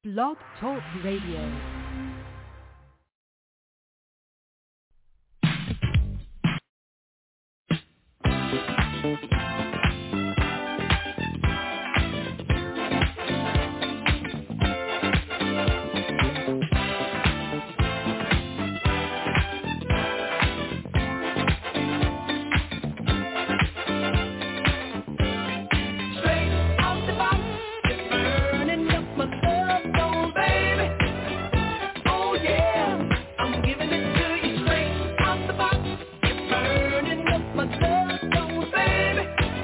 Blog Talk Radio. Straight out the box, you're burning up my love, baby.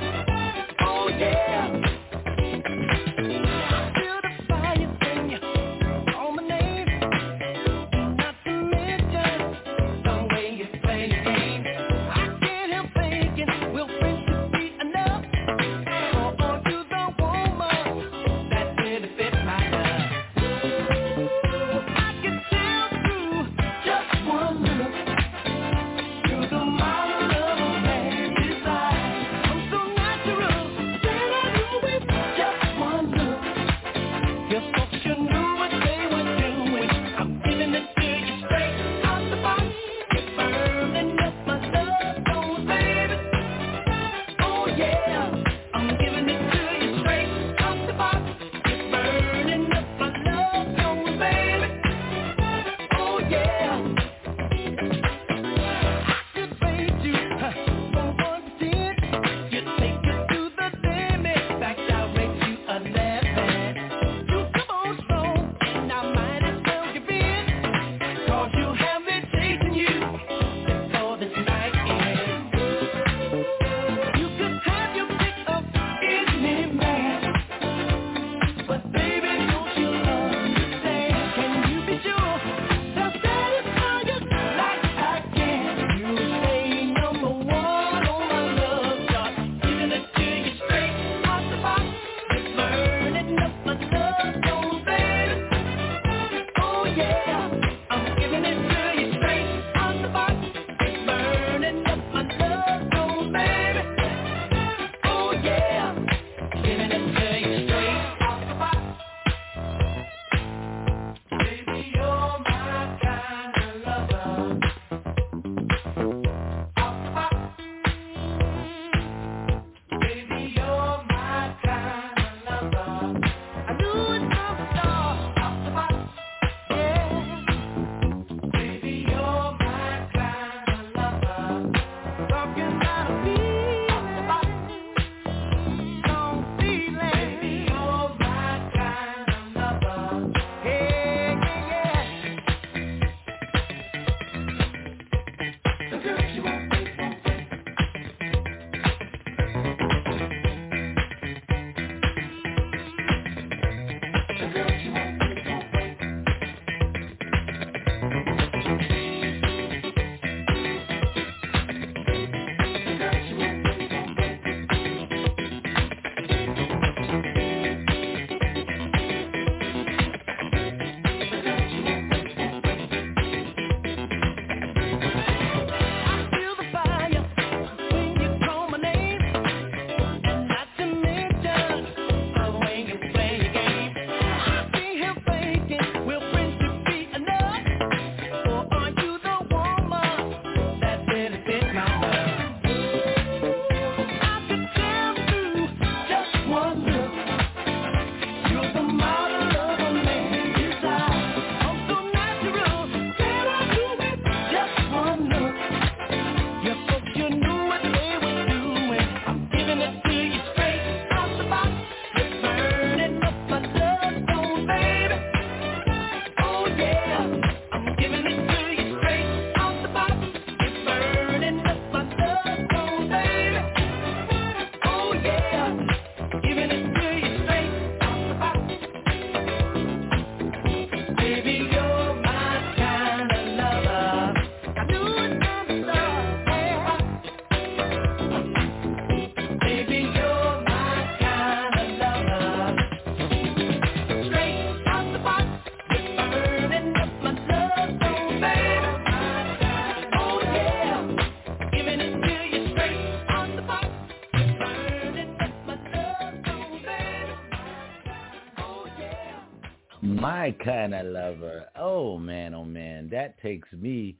My kind of lover. Oh man, that takes me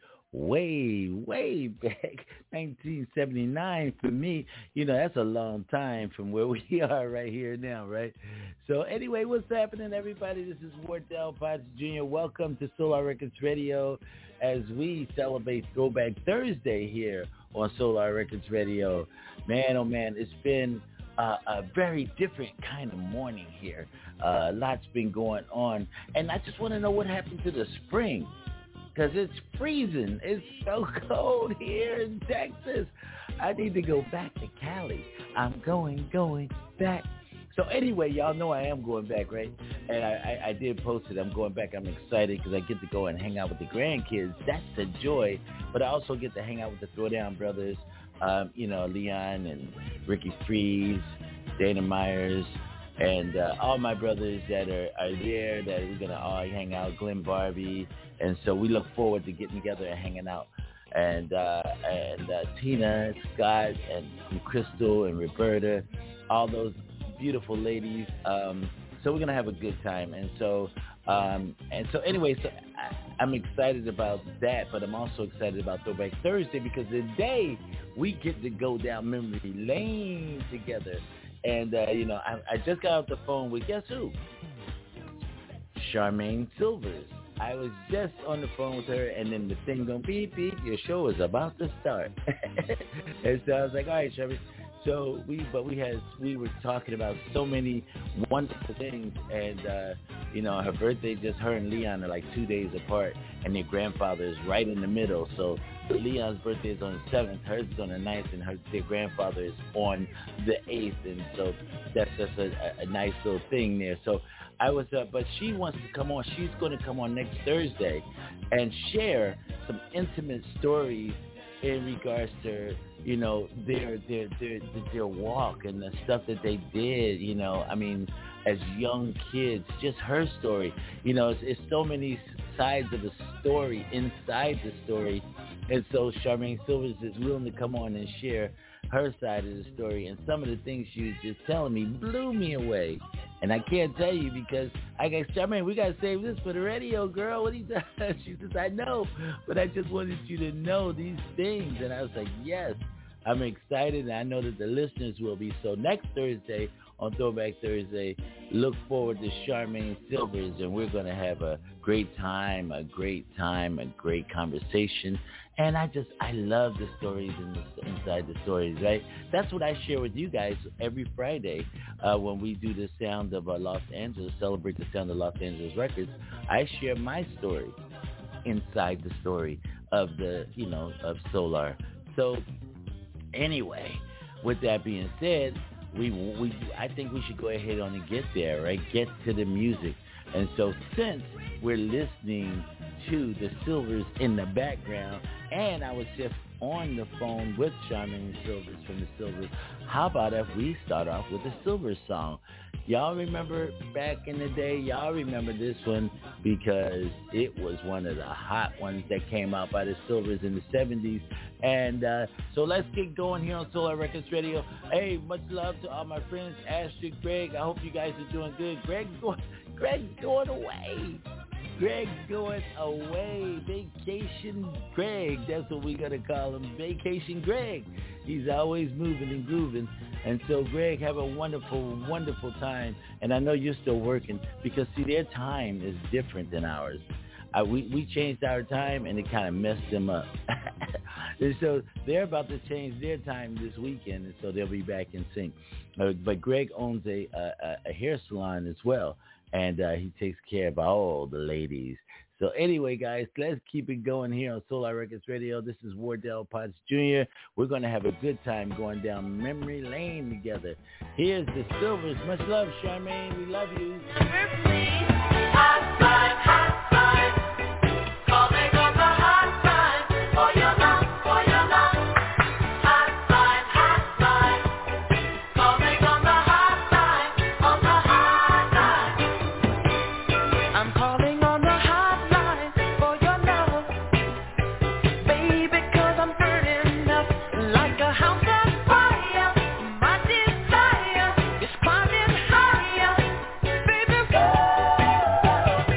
way back. 1979 for me. You know, that's a long time from where we are right here now, right? So anyway, what's happening, everybody? This is Wardell Potts Jr. Welcome to Solar Records Radio as we celebrate Throwback Thursday here on Solar Records Radio. Man, oh man, it's been a very different kind of morning here. Lots been going on. And I just want to know what happened to the spring. Because it's freezing. It's so cold here in Texas. I need to go back to Cali. I'm going back. So anyway, y'all know I am going back, right? And I did post it. I'm going back. I'm excited because I get to go and hang out with the grandkids. That's the joy. But I also get to hang out with the Throwdown brothers. Leon and Ricky Freeze, Dana Myers, and all my brothers that are there that we're going to all hang out, Glenn Barbie. And so we look forward to getting together and hanging out. And Tina, Scott, and Crystal, and Roberta, all those beautiful ladies. So we're going to have a good time. And so anyway, I'm excited about that, but I'm also excited about Throwback Thursday because today we get to go down memory lane together. And, I just got off the phone with, guess who? Charmaine Silvers. I was just on the phone with her, and then the thing going, beep, beep, your show is about to start. And so I was like, all right, Charmaine. So we were talking about so many wonderful things, and her birthday, just her and Leon are like 2 days apart, and their grandfather is right in the middle. So Leon's birthday is on the 7th, hers is on the 9th, and their grandfather is on the 8th, and so that's just a nice little thing there. So I was, but she wants to come on. She's going to come on next Thursday and share some intimate stories in regards to, their walk and the stuff that they did, as young kids, just her story. It's so many sides of the story inside the story. And so Charmaine Silvers is willing to come on and share her side of the story. And some of the things she was just telling me blew me away. And I can't tell you because I got, Charmaine, we got to save this for the radio, girl. What are you doing? She says, I know, but I just wanted you to know these things. And I was like, yes, I'm excited. And I know that the listeners will be. So next Thursday on Throwback Thursday, look forward to Charmaine Silvers. And we're going to have a great time, a great conversation. And I love the stories inside the stories, right? That's what I share with you guys every Friday when we do the Sound of Los Angeles, celebrate the Sound of Los Angeles Records. I share my story inside the story of of Solar. So anyway, with that being said, I think we should go ahead on and get there, right? Get to the music. And so since we're listening to the Silvers in the background, and I was just on the phone with Charmaine Silvers from the Silvers, how about if we start off with a Silvers song? Y'all remember back in the day? Y'all remember this one because it was one of the hot ones that came out by the Silvers in the 70s. And so let's get going here on Solar Records Radio. Hey, much love to all my friends, Astrid, Greg. I hope you guys are doing good. Greg's going away. Greg's going away. Vacation Greg. That's what we're going to call him. Vacation Greg. He's always moving and grooving. And so, Greg, have a wonderful, wonderful time. And I know you're still working because, see, their time is different than ours. We changed our time, and it kind of messed them up. And so they're about to change their time this weekend, and so they'll be back in sync. But Greg owns a hair salon as well. And he takes care of all the ladies. So anyway, guys, let's keep it going here on Solar Records Radio. This is Wardell Potts Jr. We're going to have a good time going down memory lane together. Here's the Silvers. Much love, Charmaine. We love you. Number, please. Hot line, hot line. Calling on the hot line. For your love, for your love. Hot line, hot line. Calling on the hot line, on the hot line. I'm calling on the hot line for your love. Baby, 'cause I'm burning up like a house on fire. My desire is climbing higher. Baby,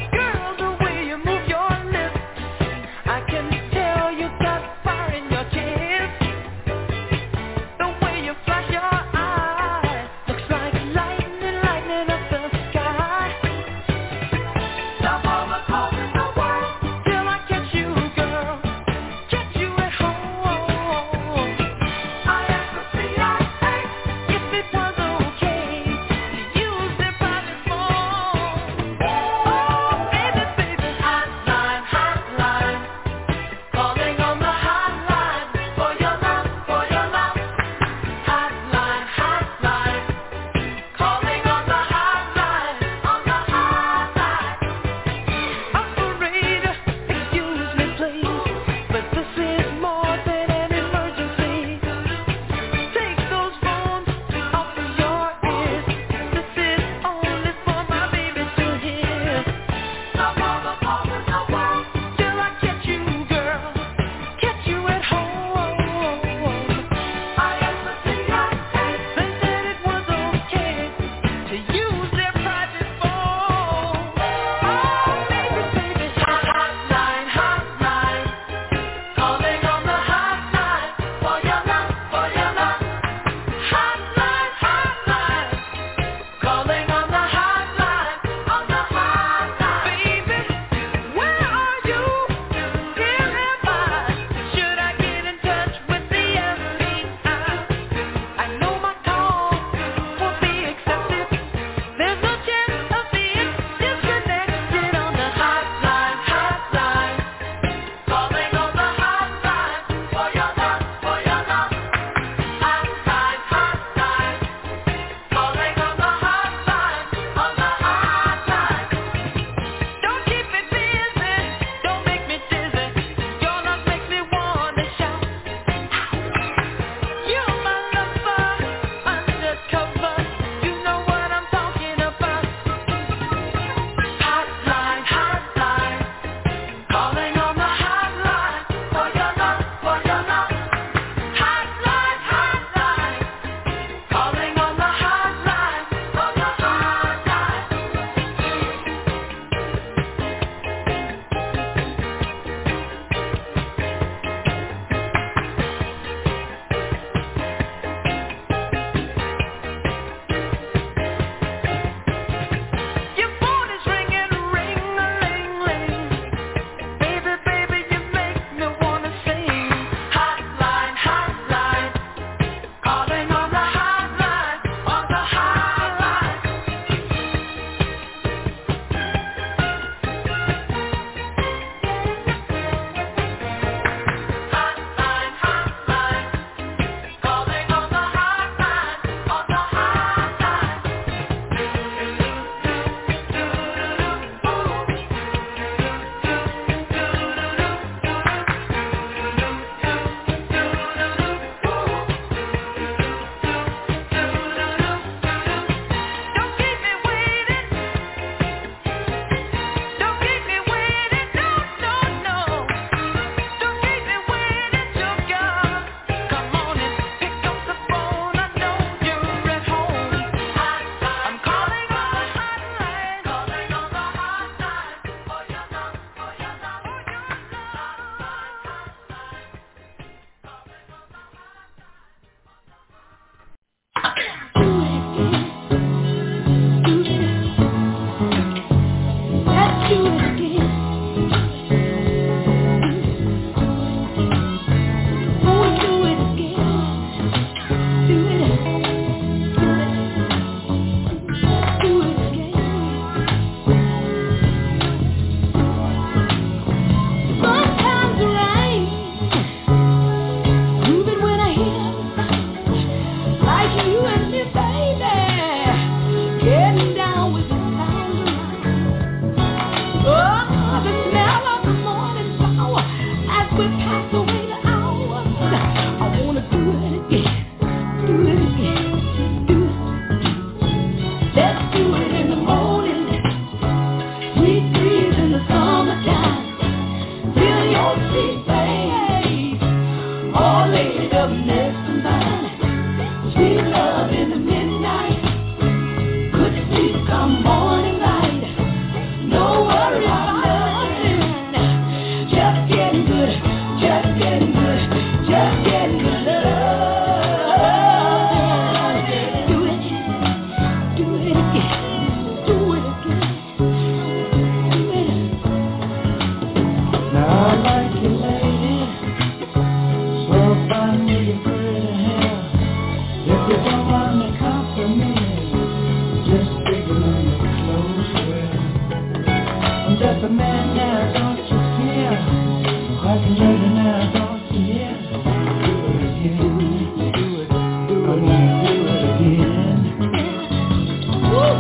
just a man now, don't you care? Quite a lady now, don't you hear? Do it again, do it, I wanna do it again. Woo!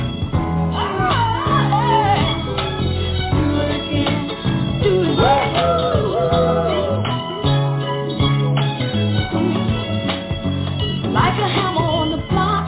Do it again, do it like a hammer on the block.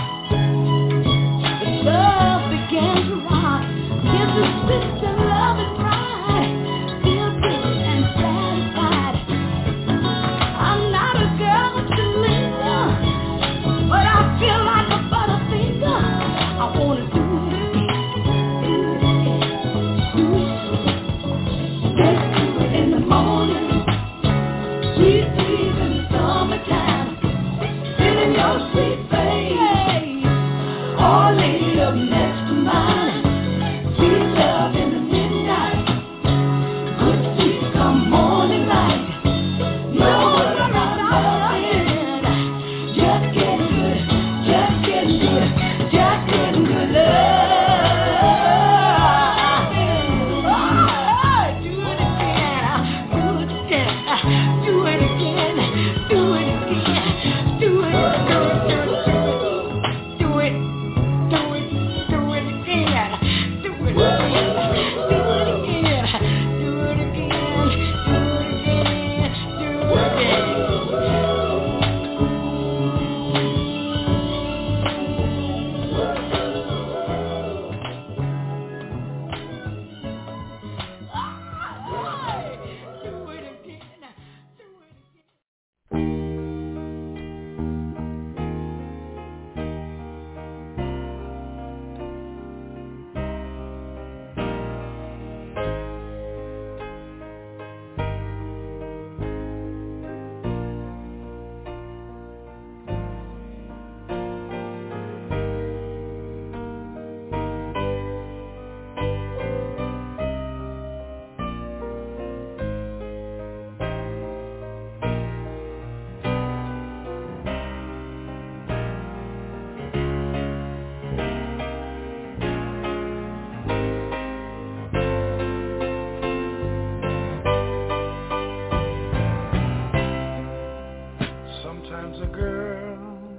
The love began to rock. Here's the sister, love and pride. Feel good and satisfied. I'm not a girl with the linger, but I feel like a butterfinger. I wanna do it again, do it again. Let's do it in the morning, sweet breeze in the summertime, feeling your sweet face, all laid up next to mine. Sweet love in the midnight, good sweet come morning light. No one around loving, just getting good, just getting good, just getting good love. Do it again, do it again, do it again, do it again, do it, do it, do it, do it, do it again, do it again, do it again, do it again, do it Sometimes a girl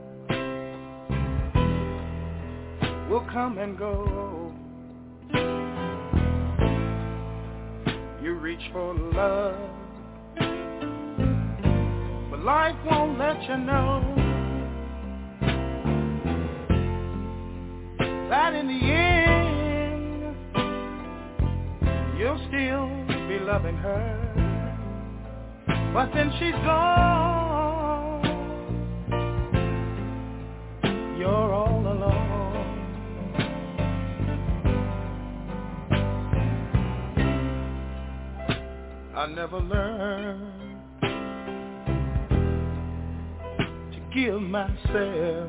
will come and go. You reach for love, but life won't let you know that in the end you'll still be loving her. But then she's gone, you're all alone. I never learned to give myself.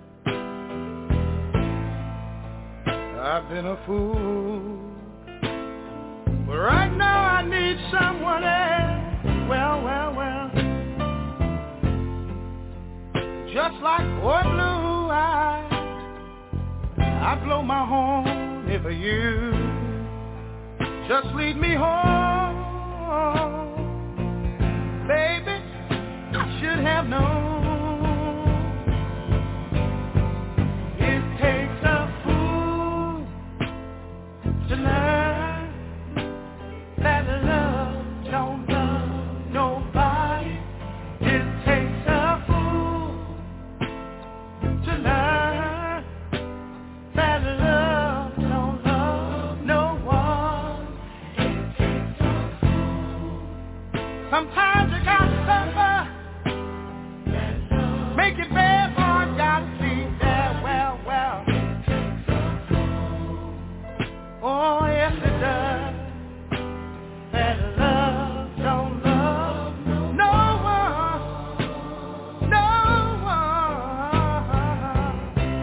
I've been a fool, but right now I need someone else. Well, just like boy blue eyes, I blow my horn if you just lead me home. Baby, I should have known it takes a fool to learn that love don't love nobody. It takes a fool to learn that love don't love no one. It takes a fool. Sometimes you gotta suffer, make it bad, for you gotta see that well. It takes a fool. Oh yes it does. That love don't love no one, no one.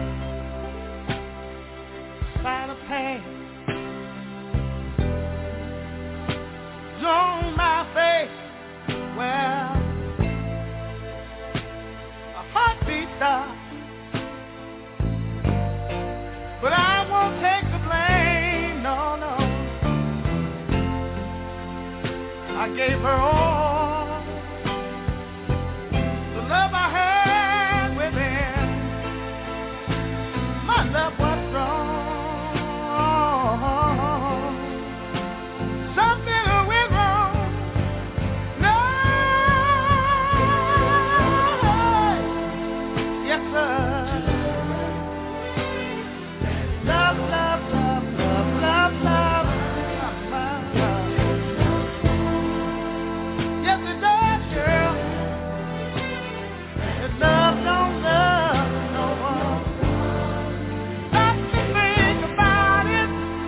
Sign of pain on my face, I gave her all the love I had within. My love was strong. Something went wrong. No, yes sir. Love, love, love, love, love, love. Yes it does, girl. And love don't love no one. Stop to think about it.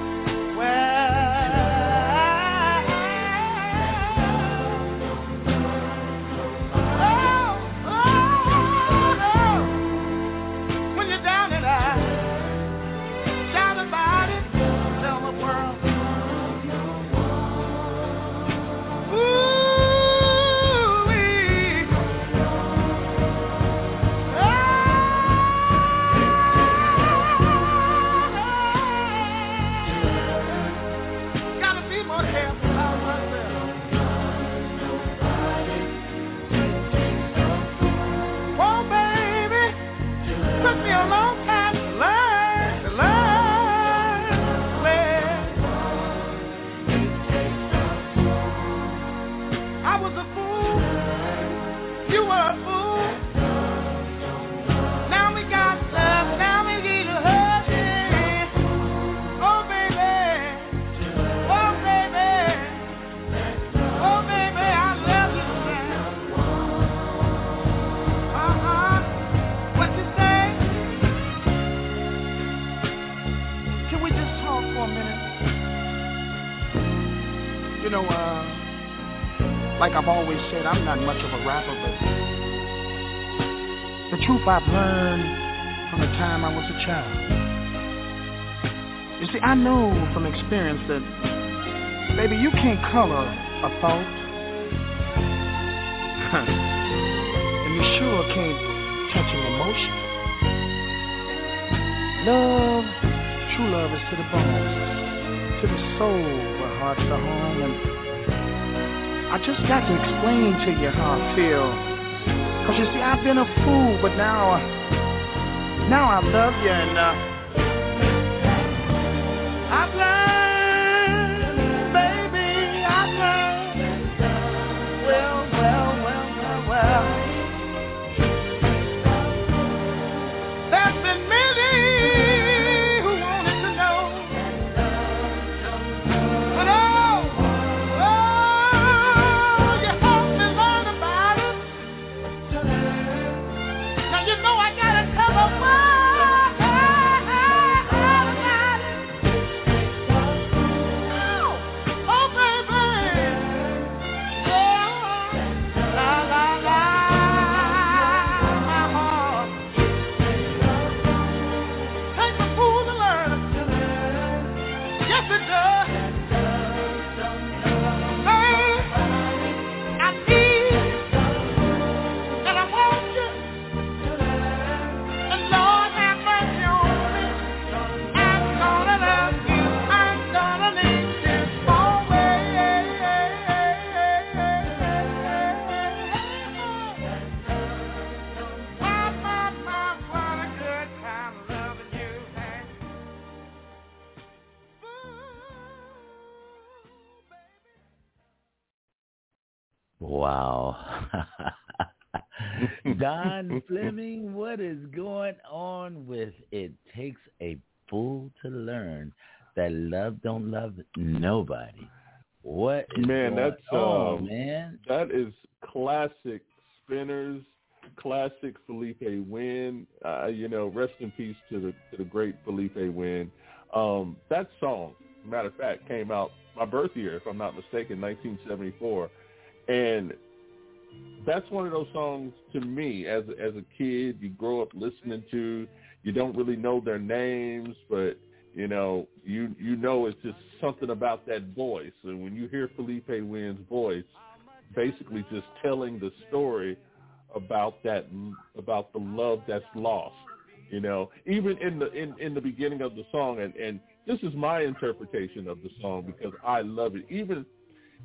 When you're down and out, shout about it, tell the world. Ooh-wee. Gotta be more careful about myself. Oh, baby, took me a long time to learn. I was a fool, you were a fool. Now we got love, now we need a hug. Oh, baby, oh, baby, oh, baby, I love you now. What you say? Can we just talk for a minute? You know, like I've always said, I'm not much of a rapper, but the truth I've learned from the time I was a child. You see, I know from experience that, baby, you can't color a thought. And you sure can't touch an emotion. Love, true love is to the bones, to the soul, where hearts are home, and I just got to explain to you how I feel. Cause you see, I've been a fool, but now I love you, and I've learned, baby, I've learned. Well. There's been many who wanted to know, but you helped me learn about it. Now you know I gotta tell them about it. Oh, baby, la la la, my heart. Take a fool to learn. Yes, it does. I need and I want you. And Lord have mercy on me. I'm gonna love you. I'm gonna need you always. What a good time loving you, man. Wow. Don Fleming, what is going on with It Takes a Fool to Learn That Love Don't Love Nobody? What is Man, going that's on, man? that is classic Spinners, classic Felipe Wynn. Rest in peace to the great Felipe Wynn. That song, matter of fact, came out my birth year, if I'm not mistaken, 1974, and that's one of those songs to me as a kid you grow up listening to. You don't really know their names, but you know it's just something about that voice. And when you hear Felipe Wynn's voice, basically just telling the story about the love that's lost. You know, even in the beginning of the song, and this is my interpretation of the song because I love it.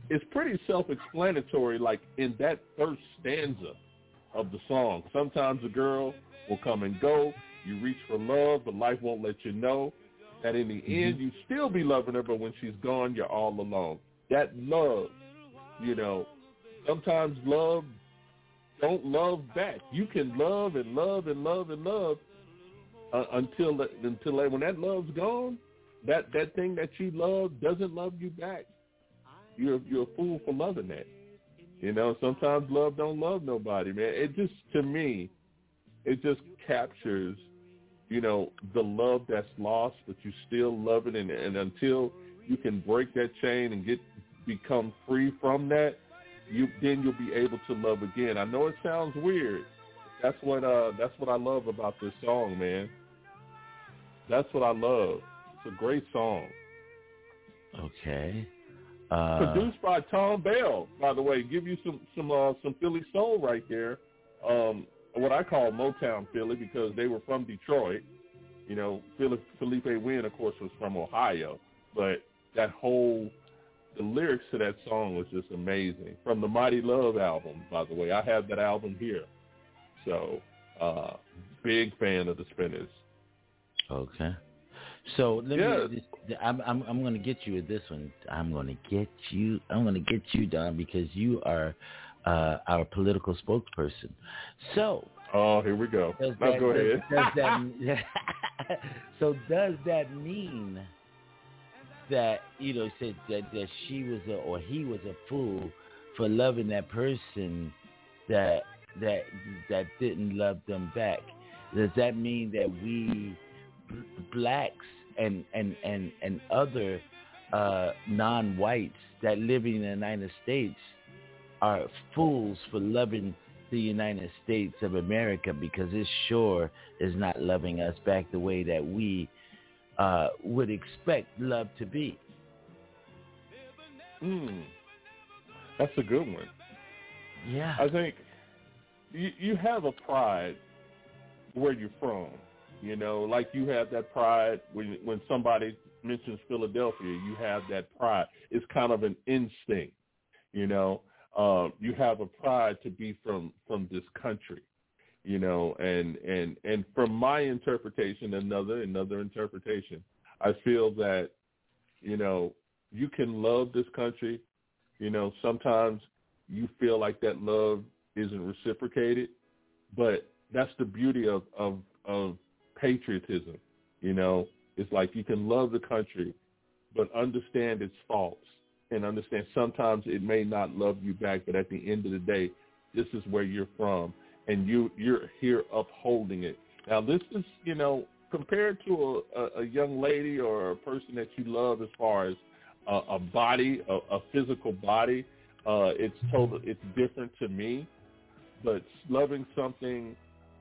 it's pretty self-explanatory, like in that first stanza of the song. Sometimes a girl will come and go. You reach for love, but life won't let you know that in the end you still be loving her, but when she's gone, you're all alone. That love, sometimes love don't love back. You can love and love and love and love until when that love's gone, that thing that you love doesn't love you back. You're a fool for loving that. Sometimes love don't love nobody, man. It just, to me, it just captures, the love that's lost, but you still love it, and until you can break that chain and become free from that, then you'll be able to love again. I know it sounds weird. That's what I love about this song, man. That's what I love. It's a great song. Okay. Produced by Tom Bell, by the way. Give you some Philly soul right there. What I call Motown Philly, because they were from Detroit. Felipe Wynn, of course, was from Ohio. But the lyrics to that song was just amazing. From the Mighty Love album, by the way. I have that album here. So, big fan of the Spinners. Okay. So I'm going to get you with this one. I'm going to get you, Don, because you are our political spokesperson. So. Oh, here we go. Now go ahead. So does that mean that said that she was he was a fool for loving that person that didn't love them back? Does that mean that we blacks and other non-whites that live in the United States are fools for loving the United States of America, because it sure is not loving us back the way that we would expect love to be? That's a good one. Yeah. I think you have a pride where you're from. Like you have that pride when somebody mentions Philadelphia, you have that pride. It's kind of an instinct, you have a pride to be from this country, and from my interpretation, another interpretation, I feel that, you can love this country, sometimes you feel like that love isn't reciprocated, but that's the beauty of patriotism. It's like you can love the country, but understand its faults and understand sometimes it may not love you back, but at the end of the day, this is where you're from, and you're here upholding it. Now, this is, compared to a young lady or a person that you love as far as a body, a physical body, it's different to me, but loving something,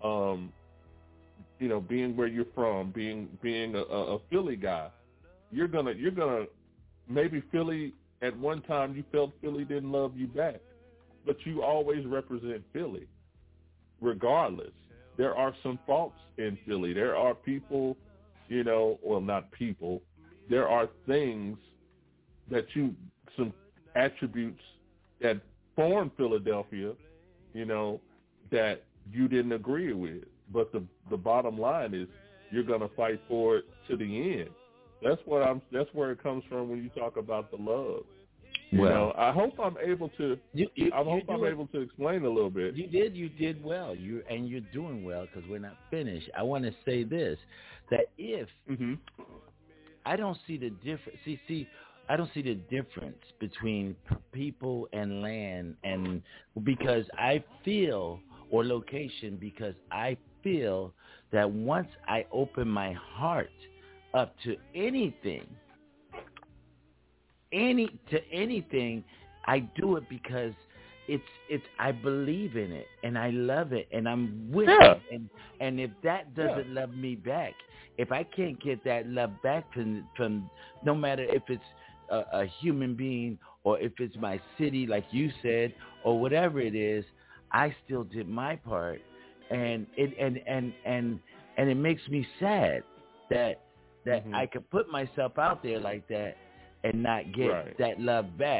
being where you're from, being a Philly guy, you're gonna maybe Philly at one time you felt Philly didn't love you back, but you always represent Philly, regardless. There are some faults in Philly. There are people, well, not people. There are things some attributes that form Philadelphia, that you didn't agree with. But the bottom line is you're going to fight for it to the end. That's where it comes from when you talk about the love. I hope I'm able to. I'm able to explain a little bit. You did well. You're doing well, because we're not finished. I want to say this: that if I don't see the difference. I don't see the difference between people and land, and because I feel, or location, because I feel that once I open my heart up to anything, I do it because it's I believe in it and I love it and I'm with it, and if that doesn't love me back, if I can't get that love back from no matter if it's a human being or if it's my city, like you said, or whatever it is, I still did my part, and it makes me sad that I could put myself out there like that and not get that love back.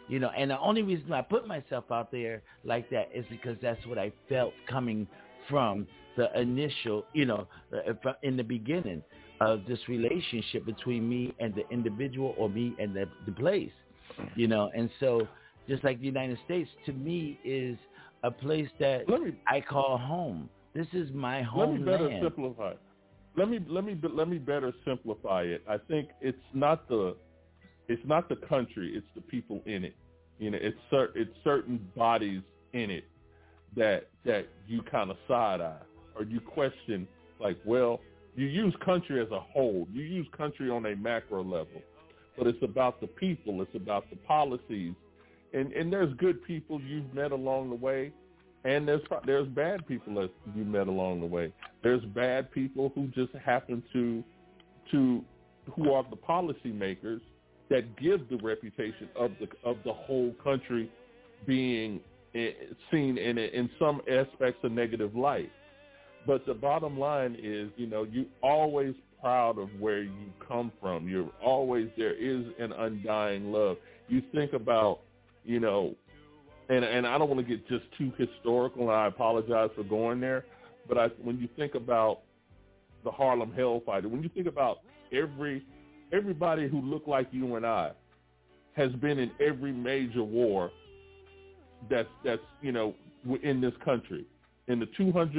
And the only reason I put myself out there like that is because that's what I felt coming from the initial, in the beginning of this relationship between me and the individual, or me and the place, And so just like the United States, to me, is a place that I call home. This is my homeland. Let me better simplify it. Let me better simplify it. I think it's not the country, it's the people in it. It's certain bodies in it that you kind of side eye, or you question, like, well, you use country as a whole, you use country on a macro level, but it's about the people, it's about the policies, and there's good people you've met along the way, and there's bad people that you met along the way. There's bad people who just happen to who are the policymakers that give the reputation of the whole country being seen in some aspects a negative light. But the bottom line is, you're always proud of where you come from. There is an undying love. You think about, and I don't want to get just too historical, and I apologize for going there, but when you think about the Harlem Hellfighter, when you think about everybody who looked like you and I has been in every major war that's in this country. In the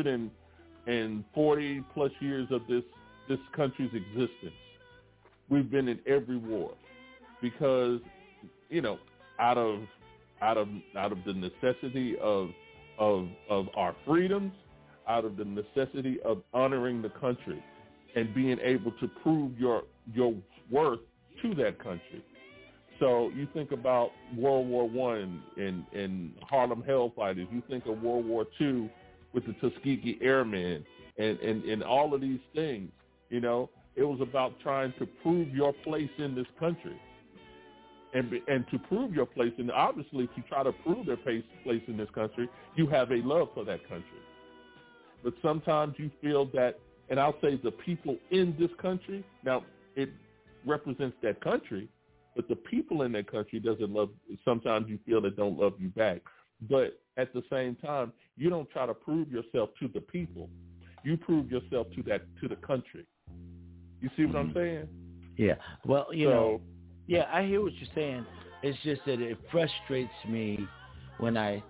240 plus years of this country's existence, we've been in every war because, out of the necessity of our freedoms, out of the necessity of honoring the country and being able to prove your worth to that country. So you think about World War I and Harlem Hellfighters. You think of World War II with the Tuskegee Airmen and all of these things. It was about trying to prove your place in this country. And to prove your place, and obviously to try to prove their place in this country, you have a love for that country. But sometimes you feel that, and I'll say the people in this country, now it represents that country, but the people in that country doesn't love, sometimes you feel they don't love you back. But at the same time, you don't try to prove yourself to the people. You prove yourself to the country. You see what I'm saying? Yeah. Well, yeah, I hear what you're saying. It's just that it frustrates me when I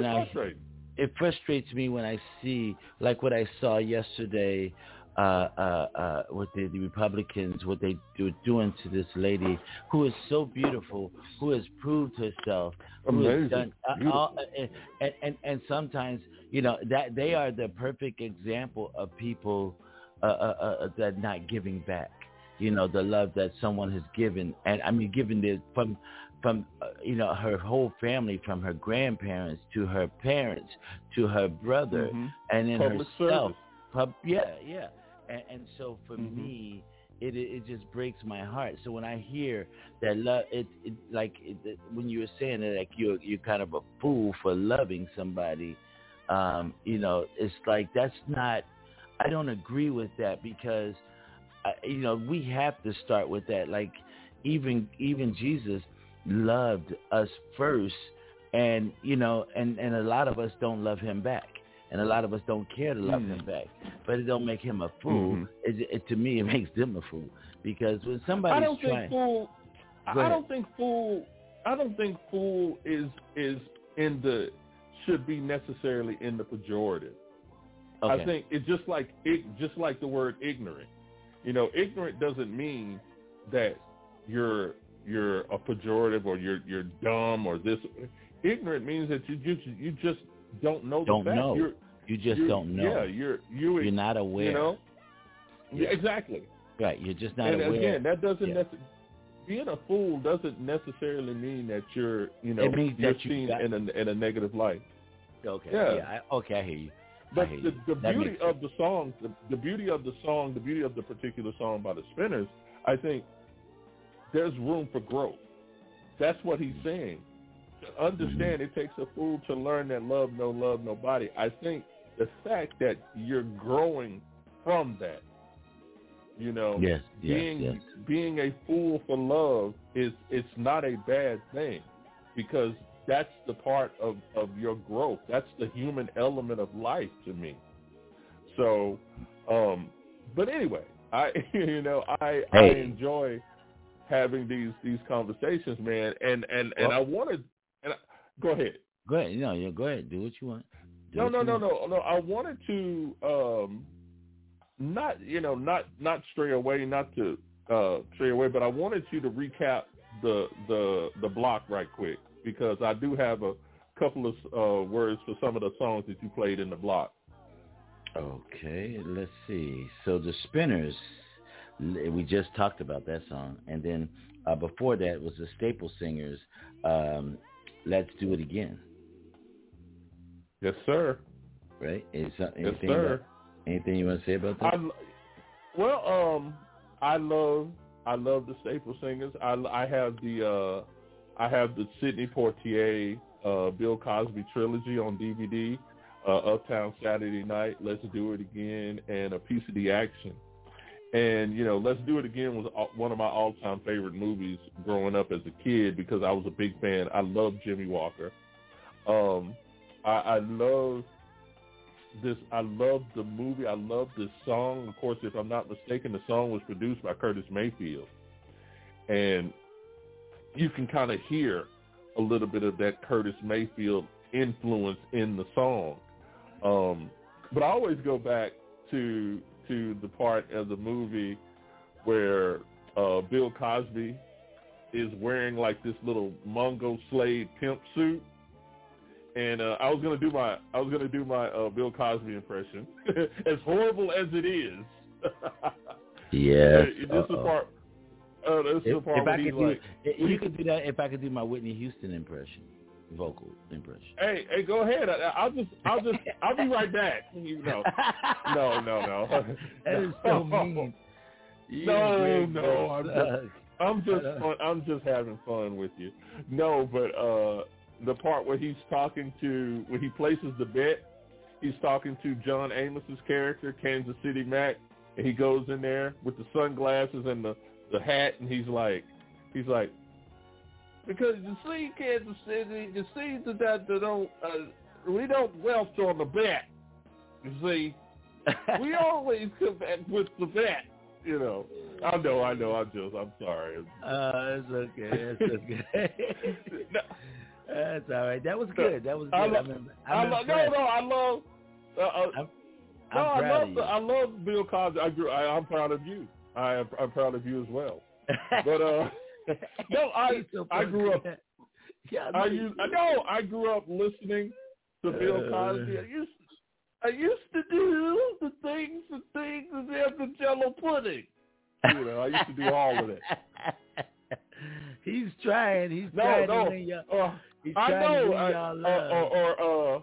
see, like what I saw yesterday with the Republicans, what they do doing to this lady who is so beautiful, who has proved herself, who has done and sometimes that they are the perfect example of people that not giving back. The love that someone has given, and I mean given this from her whole family, from her grandparents to her parents to her brother, and then public herself. Service. And so for me, it just breaks my heart. So when I hear that love, when you were saying that, like you're kind of a fool for loving somebody, it's like that's not. I don't agree with that because. We have to start with that. Like even Jesus loved us first, and and a lot of us don't love him back, and a lot of us don't care to love him back. But it don't make him a fool. To me, it makes them a fool because when somebody's I don't think fool is in the should be necessarily in the pejorative. Okay. I think it's just like the word ignorant. Ignorant doesn't mean that you're a pejorative or you're dumb or this. Ignorant means that you just don't know the fact. You just don't know. Yeah, you're not aware. Yeah, exactly. Right, you're just not aware. And again, that doesn't being a fool doesn't necessarily mean that you're it means you're that seen in a negative light. Okay. Yeah. I hear you. But the beauty of the song, the beauty of the particular song by the Spinners, I think there's room for growth. That's what he's saying. To understand it takes a fool to learn that love nobody. I think the fact that you're growing from that, being a fool for love it's not a bad thing. because that's the part of your growth. That's the human element of life to me. So, but anyway, I enjoy having these conversations, man. And I wanted, go ahead. Go ahead. Go ahead. Do what you want. No. I wanted to not stray away, but I wanted you to recap the block right quick, because I do have a couple of words for some of the songs that you played in the block. Okay, let's see. So the Spinners, we just talked about that song, and then before that was the Staple Singers, Let's Do It Again. Yes, sir. Right? Yes, sir. Anything you want to say about that? I love the Staple Singers. I have the Sidney Poitier Bill Cosby trilogy on DVD. Uptown Saturday Night, Let's Do It Again, and A Piece of the Action. And, Let's Do It Again was one of my all-time favorite movies growing up as a kid, because I was a big fan. I love Jimmy Walker. I love this. I love the movie. I love this song. Of course, if I'm not mistaken, the song was produced by Curtis Mayfield. And you can kind of hear a little bit of that Curtis Mayfield influence in the song. But I always go back to the part of the movie where Bill Cosby is wearing like this little Mongo slave pimp suit, and I was gonna do my Bill Cosby impression, as horrible as it is. Yes. This is the part. This is the part where he's like, you could do that if I could do my Whitney Houston impression. Vocal impression. Hey, go ahead. I'll be right back. No. That is so mean. No. I'm just having fun with you. No, but the part where he's talking to, when he places the bet, he's talking to John Amos's character, Kansas City Mac, and he goes in there with the sunglasses and the hat, and he's like. Because you see, Kansas City, you see that we don't welch on the bet. You see, we always come back with the bet. I know. I'm sorry. It's okay. No. That's all right. That was good. I love Bill Cosby. I'm proud of you. I'm proud of you as well. But no, I grew up. Yeah, I grew up listening to Bill Cosby. I used to do the things and have the Jello pudding. I used to do all of that. He's trying. He's no, trying no. to win y'all. He's I trying know. to win y'all love.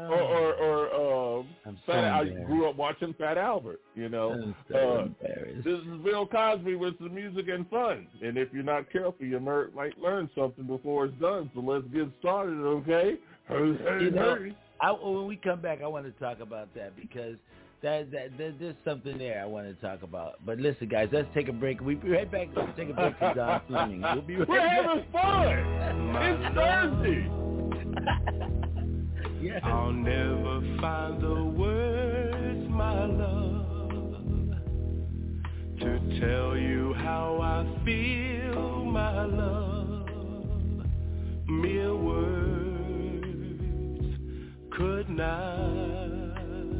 I grew up watching Fat Albert. I'm so embarrassed. This is Bill Cosby with some music and fun. And if you're not careful, you might learn something before it's done. So let's get started, okay? When we come back, I want to talk about that, because there's something there I want to talk about. But listen, guys, let's take a break. We'll be right back. Let's take a break from Don Fleming. We'll be right We're back. having fun. It's Thursday. Yes. I'll never find the words, my love, to tell you how I feel, my love. Mere words could not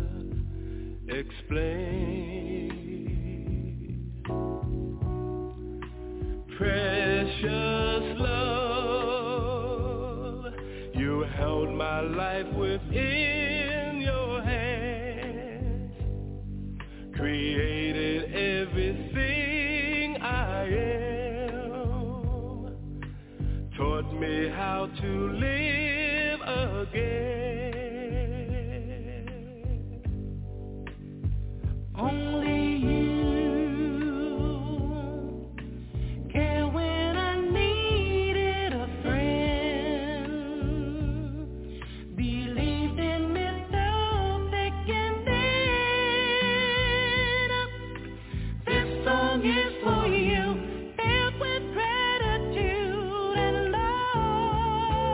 explain. Precious love, you held my life within your hands, created everything I am, taught me how to live again. Only you care when I needed a friend, believed in me through thick and thin. This song is for you, filled with gratitude and love.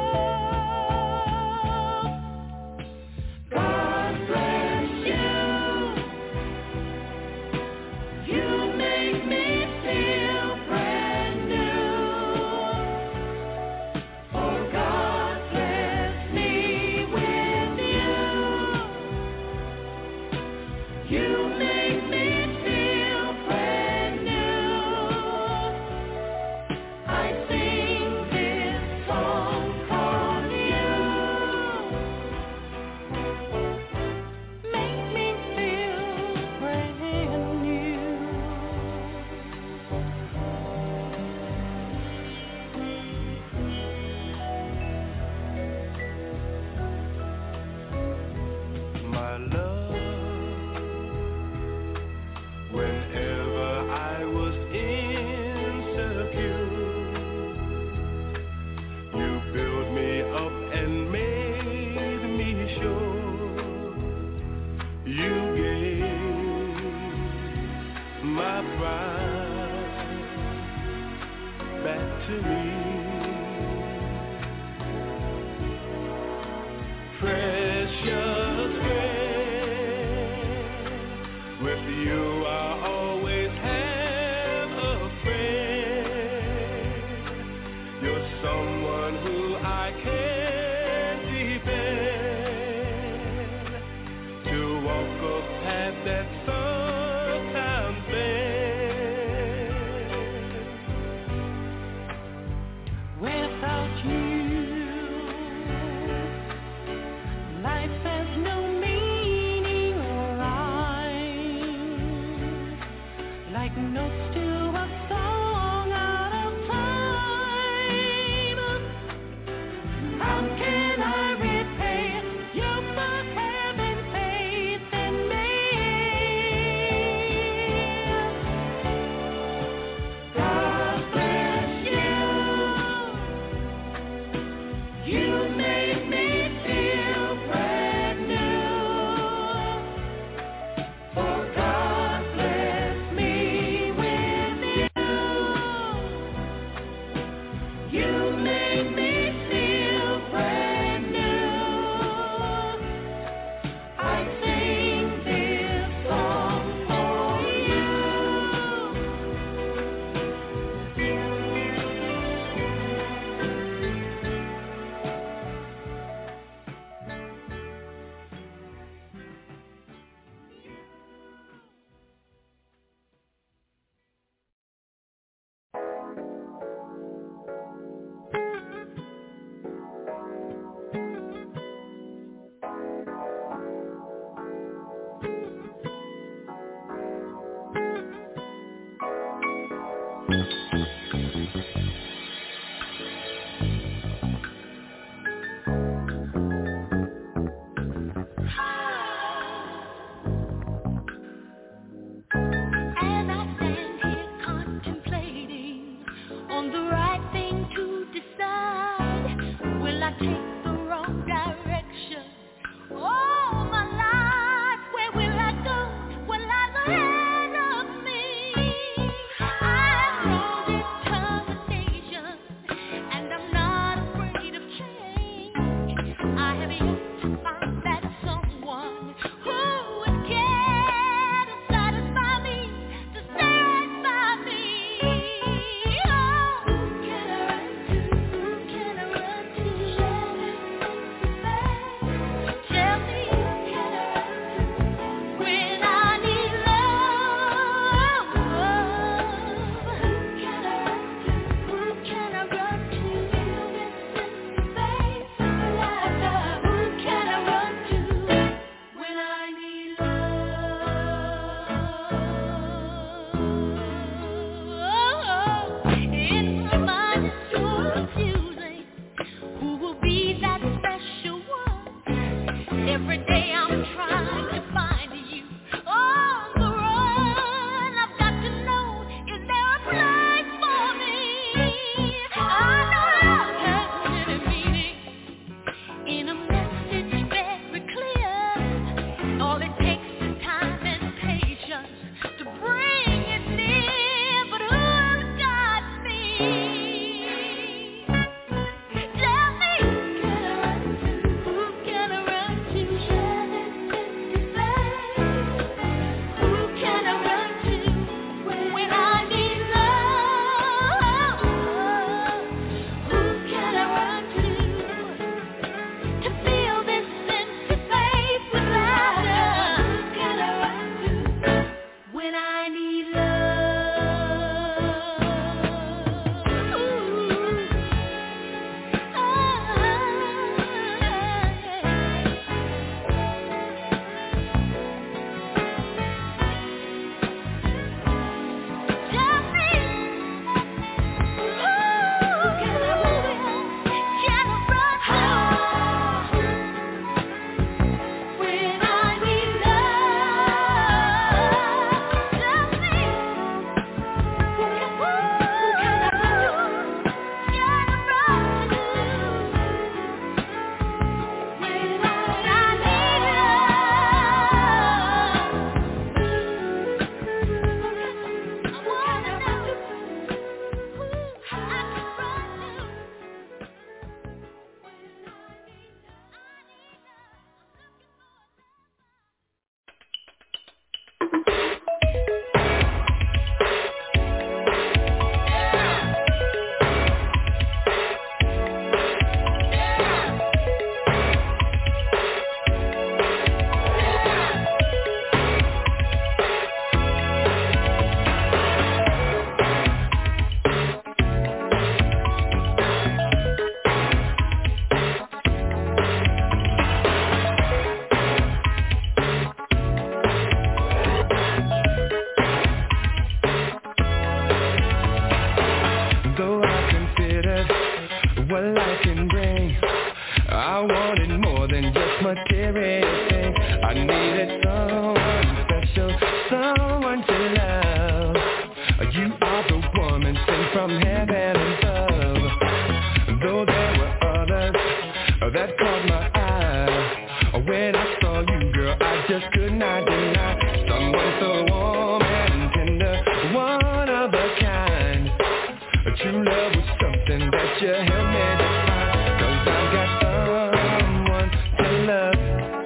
just could not deny. Someone so warm and tender, one of a kind. True love was something that you helped me define. 'Cause I've got someone to love,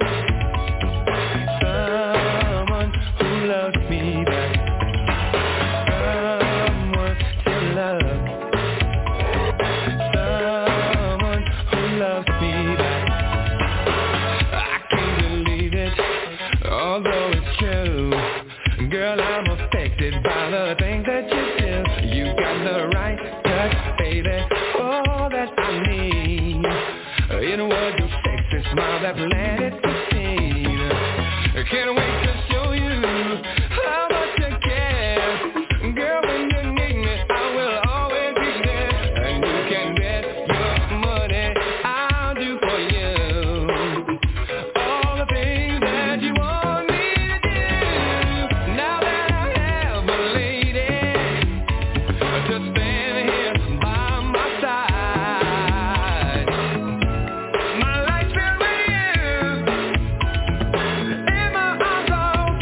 someone who loves me back, someone to love, someone who loves me back. I can't believe it, although it's true. Girl, I'm affected by the things that you do. You got the right touch, baby, all that I need. In a word, your sexy smile that planted the seed. Can't wait to show you how much I care. Girl, when you need me, I will always be there. And you can bet your money I'll do for you all the things that you want me to do. Now that I have a lady to stand here by my side, my life's filled with you, and my arms are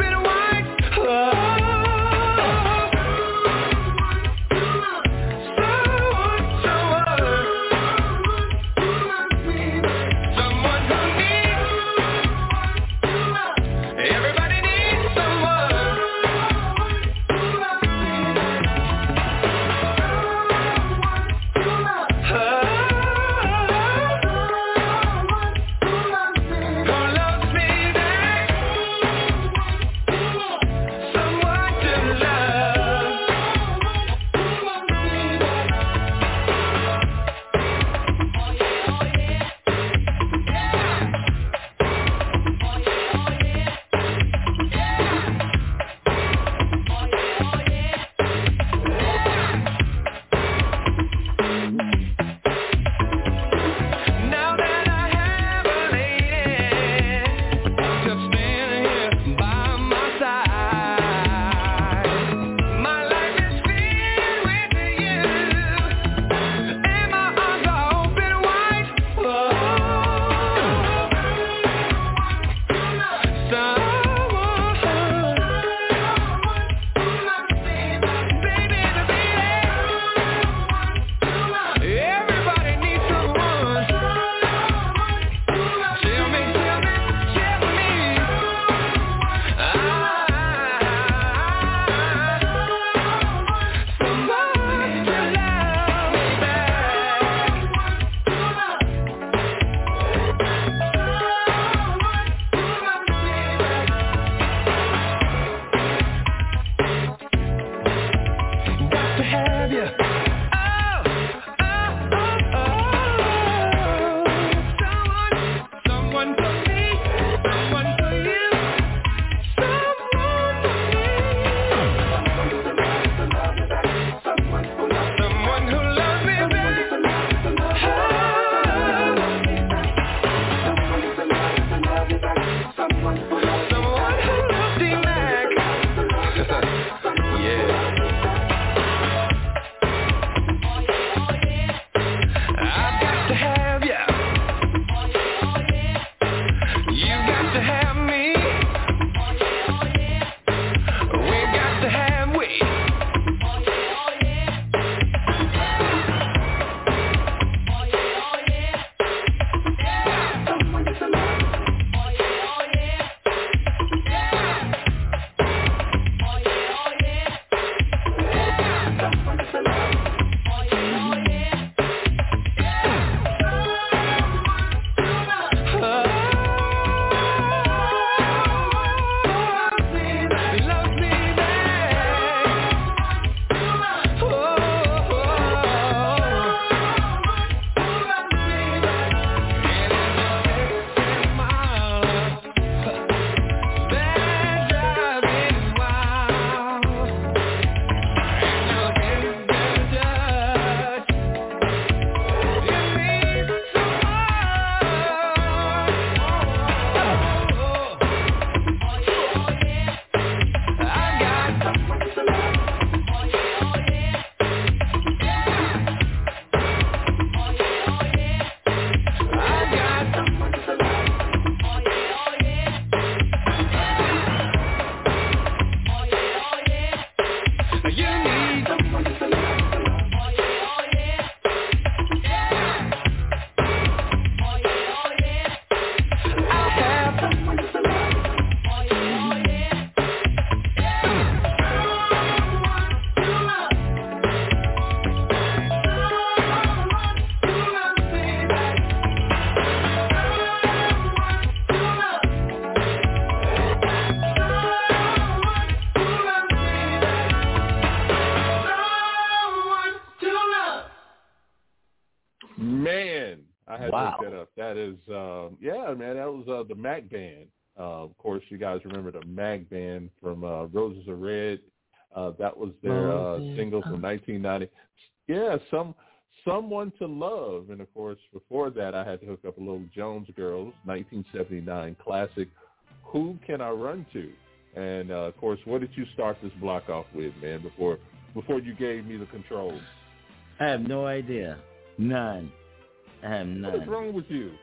Band. I had Wow. to look that up. That is, yeah, man, that was the Mac Band. Of course, you guys remember the Mac Band from Roses Are Red. That was their single from 1990. Yeah, Someone to Love. And, of course, before that, I had to hook up a little Jones Girls, 1979 classic, Who Can I Run To? And, of course, what did you start this block off with, man, before you gave me the controls? I have no idea. None. I have none. What's wrong with you?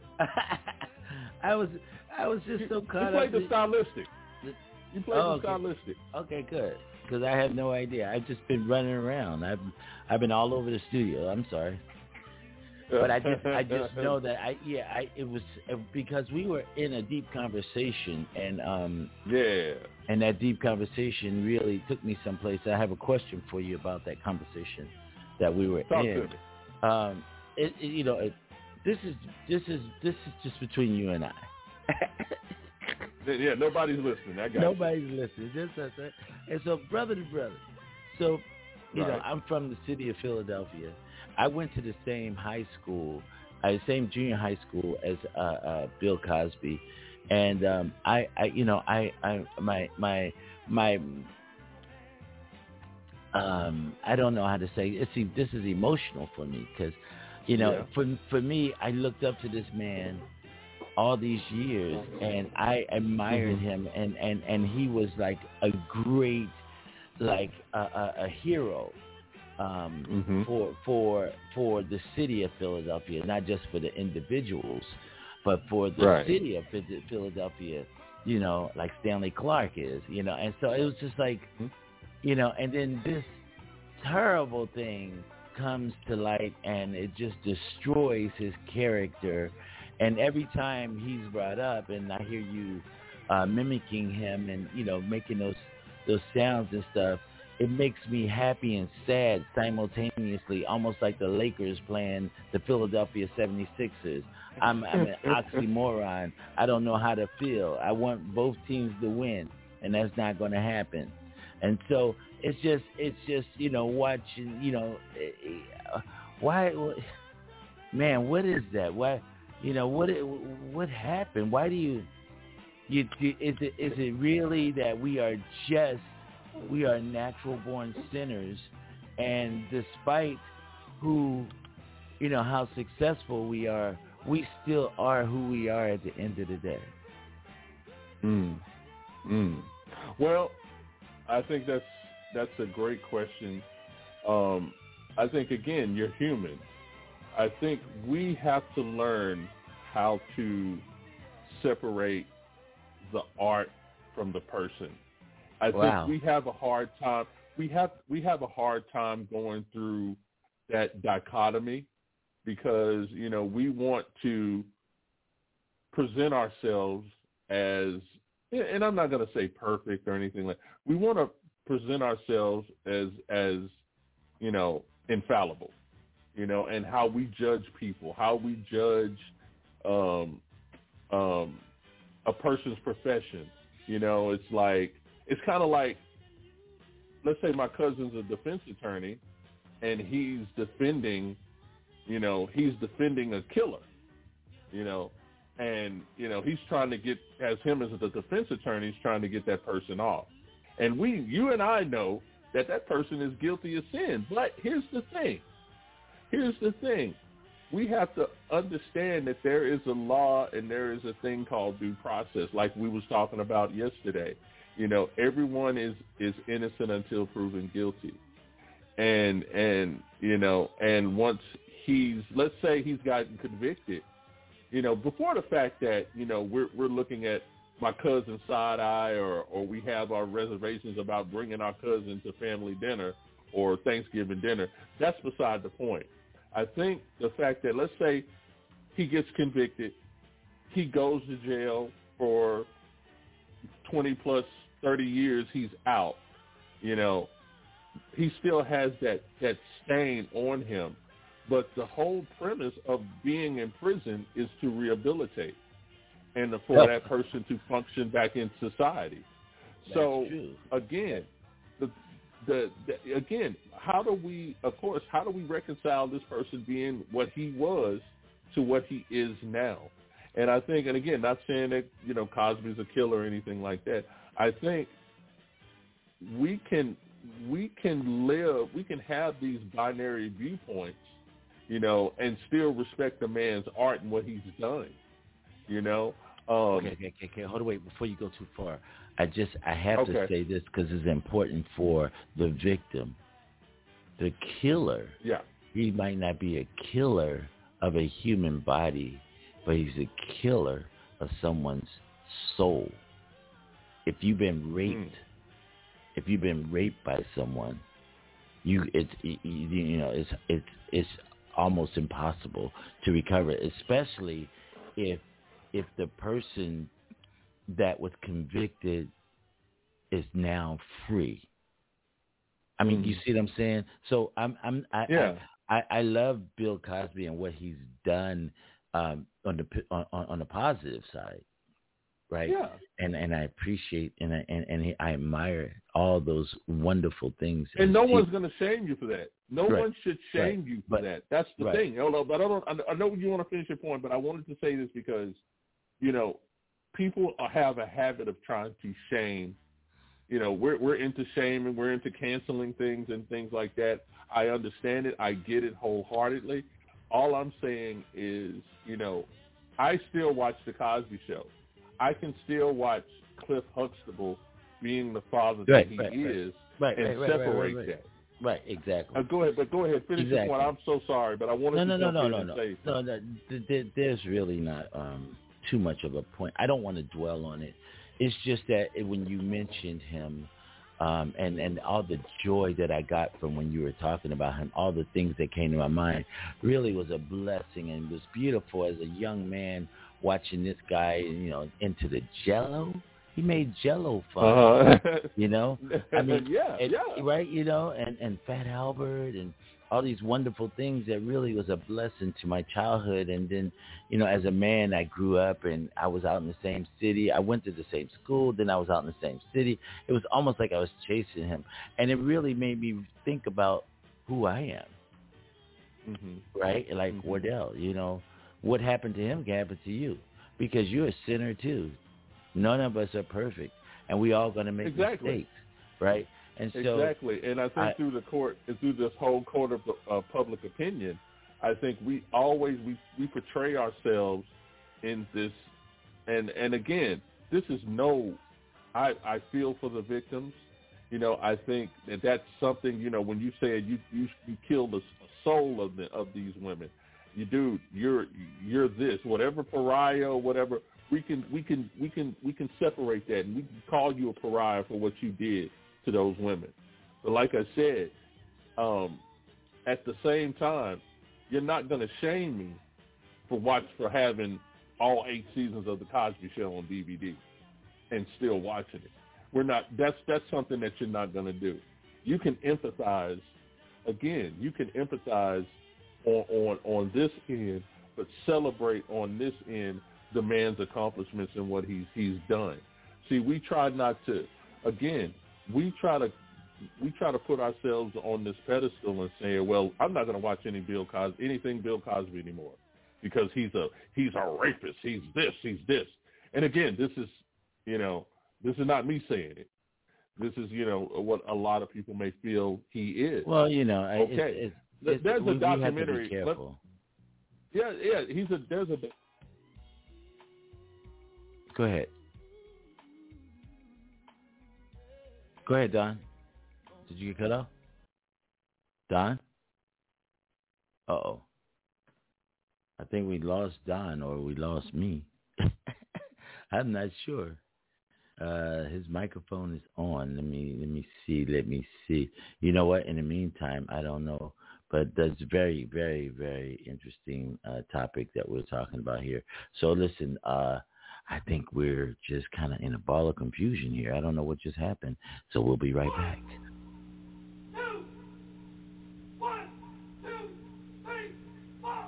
I was just so caught You up. played the stylistic. You played the okay. stylistic. Okay, good. Because I have no idea. I've just been running around. I've been all over the studio. I'm sorry, but I just know that it was because we were in a deep conversation, and and that deep conversation really took me someplace. I have a question for you about that conversation that we were Talk in. To me. This is just between you and I. Yeah, nobody's listening. I got Nobody's listening. Just us. And so, brother to brother. So, you know, Right. I'm from the city of Philadelphia. I went to the same high school, same junior high school as Bill Cosby, and I don't know how to say it. See, this is emotional for me because, you know, for me, I looked up to this man all these years, and I admired him, and he was like a great, like a hero for the city of Philadelphia, not just for the individuals, but for the city of Philadelphia, you know, like Stanley Clark is, you know. And so it was just like, you know, and then this terrible thing comes to light, and it just destroys his character. And every time he's brought up, and I hear you mimicking him and, you know, making those sounds and stuff, it makes me happy and sad simultaneously, almost like the Lakers playing the Philadelphia 76ers. I'm an oxymoron. I don't know how to feel. I want both teams to win, and that's not going to happen. And so it's just, you know, watching, you know, why, man, what is that? Why? You know, what happened? Why do you is it really that we are natural born sinners, and despite who, you know, how successful we are, we still are who we are at the end of the day? Well, I think that's a great question. I think, again, you're human. I think we have to learn how to separate the art from the person. I think we have a hard time. We have a hard time going through that dichotomy because, you know, we want to present ourselves as, and I'm not going to say perfect or anything like. We want to present ourselves as you know, infallible. You know, and how we judge people, how we judge a person's profession. You know, it's kind of like, let's say my cousin's a defense attorney, and he's defending a killer. You know, and you know he's trying to get, as him as the defense attorney, he's trying to get that person off. And you and I know that person is guilty of sin. But here's the thing. We have to understand that there is a law and there is a thing called due process, like we was talking about yesterday. You know, everyone is innocent until proven guilty. And you know, and once let's say he's gotten convicted, you know, before the fact that, you know, we're looking at my cousin's side eye or we have our reservations about bringing our cousin to family dinner or Thanksgiving dinner, that's beside the point. I think the fact that, let's say he gets convicted, he goes to jail for 20 plus 30 years, he's out, you know, he still has that stain on him. But the whole premise of being in prison is to rehabilitate and for that person to function back in society. That's true. Again, again, how do we reconcile this person being what he was to what he is now? And I think, and again, not saying that, Cosby's a killer or anything like that. I think we can have these binary viewpoints, and still respect the man's art and what he's done, Okay. Hold on, wait, before you go too far. I have to say this because it's important for the victim. The killer, he might not be a killer of a human body, but he's a killer of someone's soul. If you've been raped, by someone, it's almost impossible to recover, especially if the person that was convicted is now free. I mean, you see what I'm saying? So I love Bill Cosby and what he's done on the positive side, right? Yeah. And I appreciate and I admire all those wonderful things. And no one's going to shame you for that. No one should shame you for that. That's the thing. Hold on, but I know you want to finish your point, but I wanted to say this because, people have a habit of trying to shame. We're into shame and we're into canceling things and things like that. I understand it. I get it wholeheartedly. All I'm saying is, I still watch The Cosby Show. I can still watch Cliff Huxtable being the father that he is and separate that. Right, exactly. Go ahead. Finish your point. I'm so sorry, but I wanted to jump in and say something. No, there's really not too much of a point. I don't want to dwell on it. It's just that when you mentioned him, and all the joy that I got from when you were talking about him, all the things that came to my mind really was a blessing, and it was beautiful as a young man watching this guy, into the Jell-O. He made Jell-O fun, I mean, right, and Fat Albert and all these wonderful things that really was a blessing to my childhood. And then, as a man, I grew up and I was out in the same city. I went to the same school. Then I was out in the same city. It was almost like I was chasing him. And it really made me think about who I am, right? Like Wardell, what happened to him can happen to you because you're a sinner too. None of us are perfect, and we all going to make mistakes, right? And so, exactly, and I think through this whole court of public opinion, I think we portray ourselves in this, and again, this is I feel for the victims. I think that's something. When you say you killed a soul of these women, you're this, whatever pariah, whatever. We can separate that, and we can call you a pariah for what you did to those women. But like I said, at the same time, you're not going to shame me for having all 8 seasons of The Cosby Show on DVD and still watching it. We're not. That's something that you're not going to do. You can empathize. Again, you can empathize on this end, but celebrate on this end the man's accomplishments and what he's done. See, we try not to. Again, we try to put ourselves on this pedestal and say, well, I'm not going to watch anything Bill Cosby anymore because he's a rapist. He's this. And again, this is not me saying it. This is, what a lot of people may feel he is. Well, okay. There's a documentary. You have to be careful. There's a. Go ahead. Go ahead, Don. Did you get cut off? Don? Uh-oh. I think we lost Don or we lost me. I'm not sure. His microphone is on. Let me see. You know what? In the meantime, I don't know. But that's very, very, very interesting topic that we're talking about here. So listen, I think we're just kind of in a ball of confusion here. I don't know what just happened. So we'll be right back. 1, 2, 3, 4.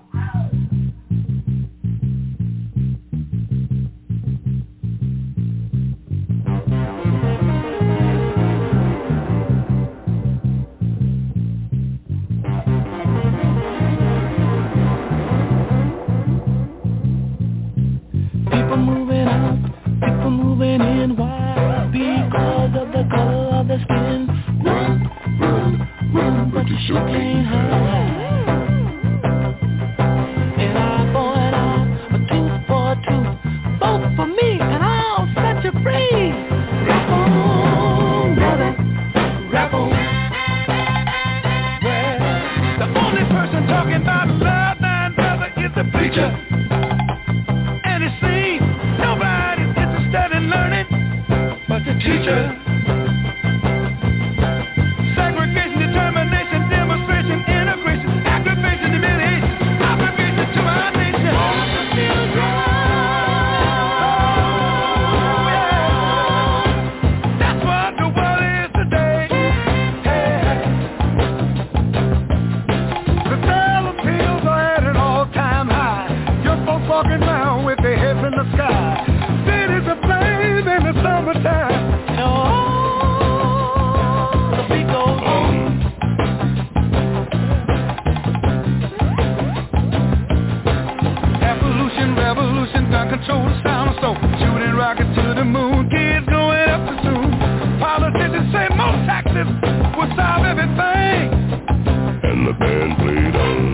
can't hurt. An eye for an eye, a tooth for a tooth, both for me, and I'll set you free. Rap on, brother, rap on. Well, the only person talking about love, my brother, is the preacher. And it seems nobody's interested in learning but the teacher. Segregation, determination, demonstration, integration, aggravation, humiliation, obligation to our nation. That's what the world is today. The dollar bills are at an all-time high. Your folks walking around with their heads in the sky. Cities aflame in the summertime. Control the sound so shooting rockets to the moon, kids going up to soon. Politicians say more taxes will solve everything. And the band played on.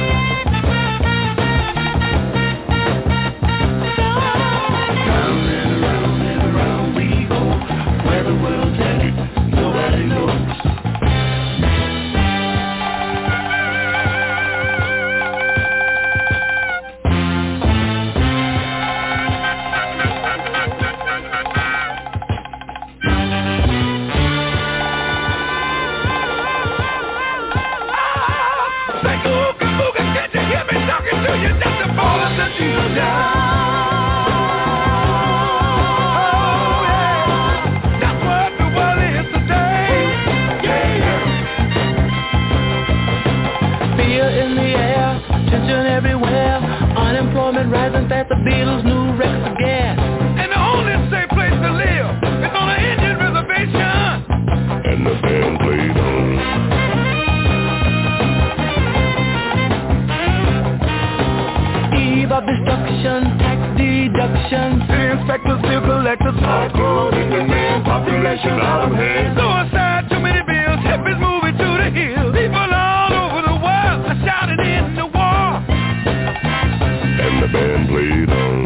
Round and around we go. Where the world's headed, nobody knows. Rising fast, the Beatles' new records of gas. And the only safe place to live is on an Indian reservation. And the band played on. Eve of destruction, tax deduction. The inspectors, bill collectors, all clothing the man, population out of hand. Suicide, too many bills, hippies moving to the hills. People all over the world are shouting in the war. And the band played on.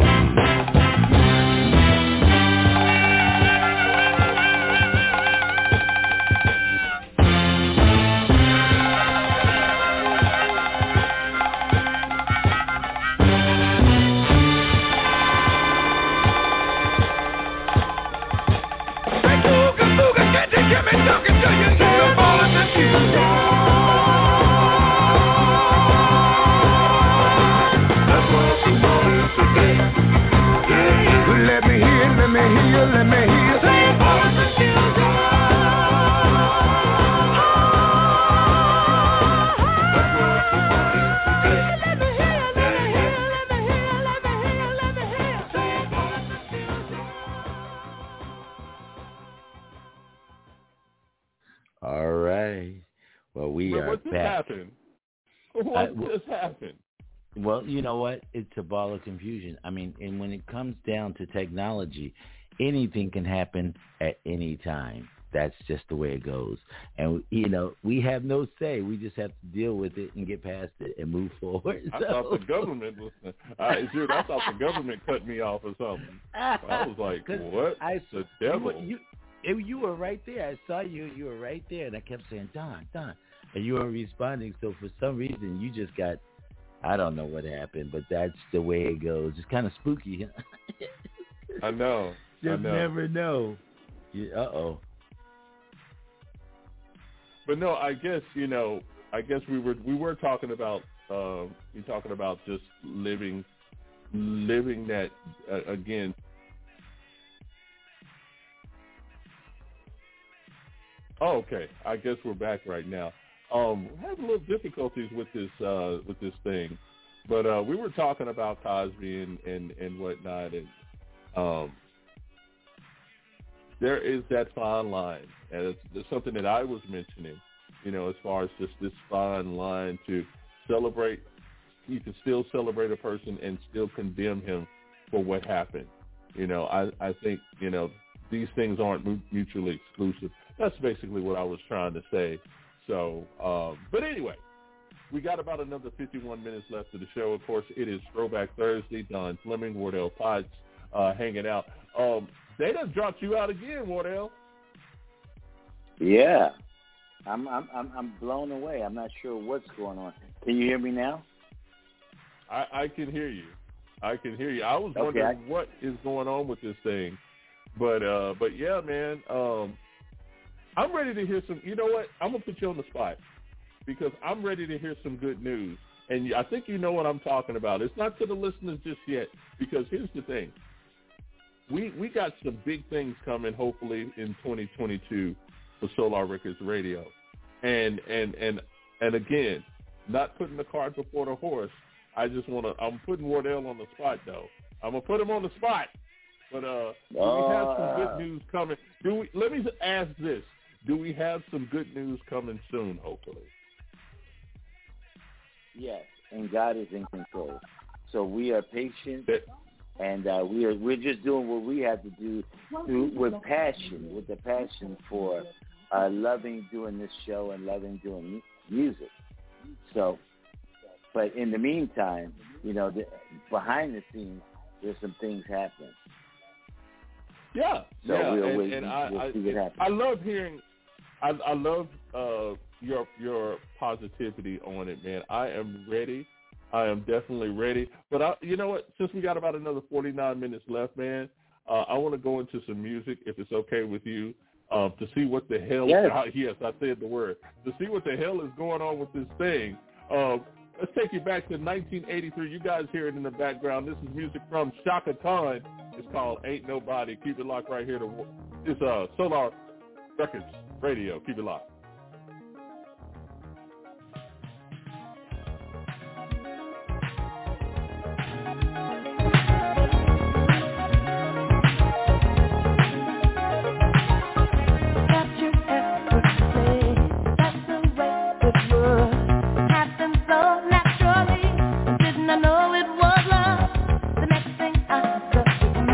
Can't you hear me talking to you? You're falling to you. Let me hear, let me hear, let me hear. Say for the children. Let me hear, let me hear, let me hear, let me hear, let me hear. Say for the children. All right. Well, we are what just back. happened? What just happened? Well, you know what? It's a ball of confusion. I mean, and when it comes down to technology, anything can happen at any time. That's just the way it goes. And, you know, we have no say. We just have to deal with it and get past it and move forward. I thought the government was I thought the government cut me off or something. I was like, what? The devil. You were right there. I saw you. You were right there. And I kept saying, Don. And you weren't responding. So for some reason, you just got, I don't know what happened, but that's the way it goes. It's kind of spooky. I know. Just never know. Uh-oh. But no, I guess we were talking about just living that again. Oh, okay. I guess we're back right now. We're having a little difficulties with this thing, but we were talking about Cosby and whatnot, and there is that fine line, and it's something that I was mentioning, as far as just this fine line to celebrate. You can still celebrate a person and still condemn him for what happened. I think these things aren't mutually exclusive. That's basically what I was trying to say. So, but anyway, we got about another 51 minutes left of the show. Of course, it is Throwback Thursday. Don Fleming, Wardell Potts, hanging out. They done dropped you out again, Wardell. Yeah, I'm blown away. I'm not sure what's going on. Can you hear me now? I can hear you. I can hear you. I was wondering what is going on with this thing, but yeah, man. I'm ready to hear some. You know what? I'm gonna put you on the spot because I'm ready to hear some good news, and I think you know what I'm talking about. It's not to the listeners just yet, because here's the thing. We got some big things coming, hopefully in 2022 for Solar Records Radio, and again, not putting the cart before the horse. I'm putting Wardell on the spot, though. I'm going to put him on the spot. But do we have some good news coming? Let me ask this. Do we have some good news coming soon, hopefully? Yes, and God is in control. So we are patient, and we're just doing what we have to do with the passion for loving doing this show and loving doing music. So, but in the meantime, behind the scenes, there's some things happening. Yeah, so we'll see what happens. I love hearing. I love your positivity on it, man. I am ready. I am definitely ready. But you know what? Since we got about another 49 minutes left, man, I want to go into some music, if it's okay with you, to see what the hell. Yes. Yes, I said the word. To see what the hell is going on with this thing. Let's take you back to 1983. You guys hear it in the background. This is music from Shaka Khan. It's called Ain't Nobody. Keep it locked right here. It's Solar Records Radio. Keep it locked.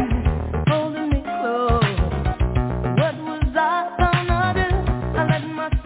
Holding me close. What was I gonna do? I let myself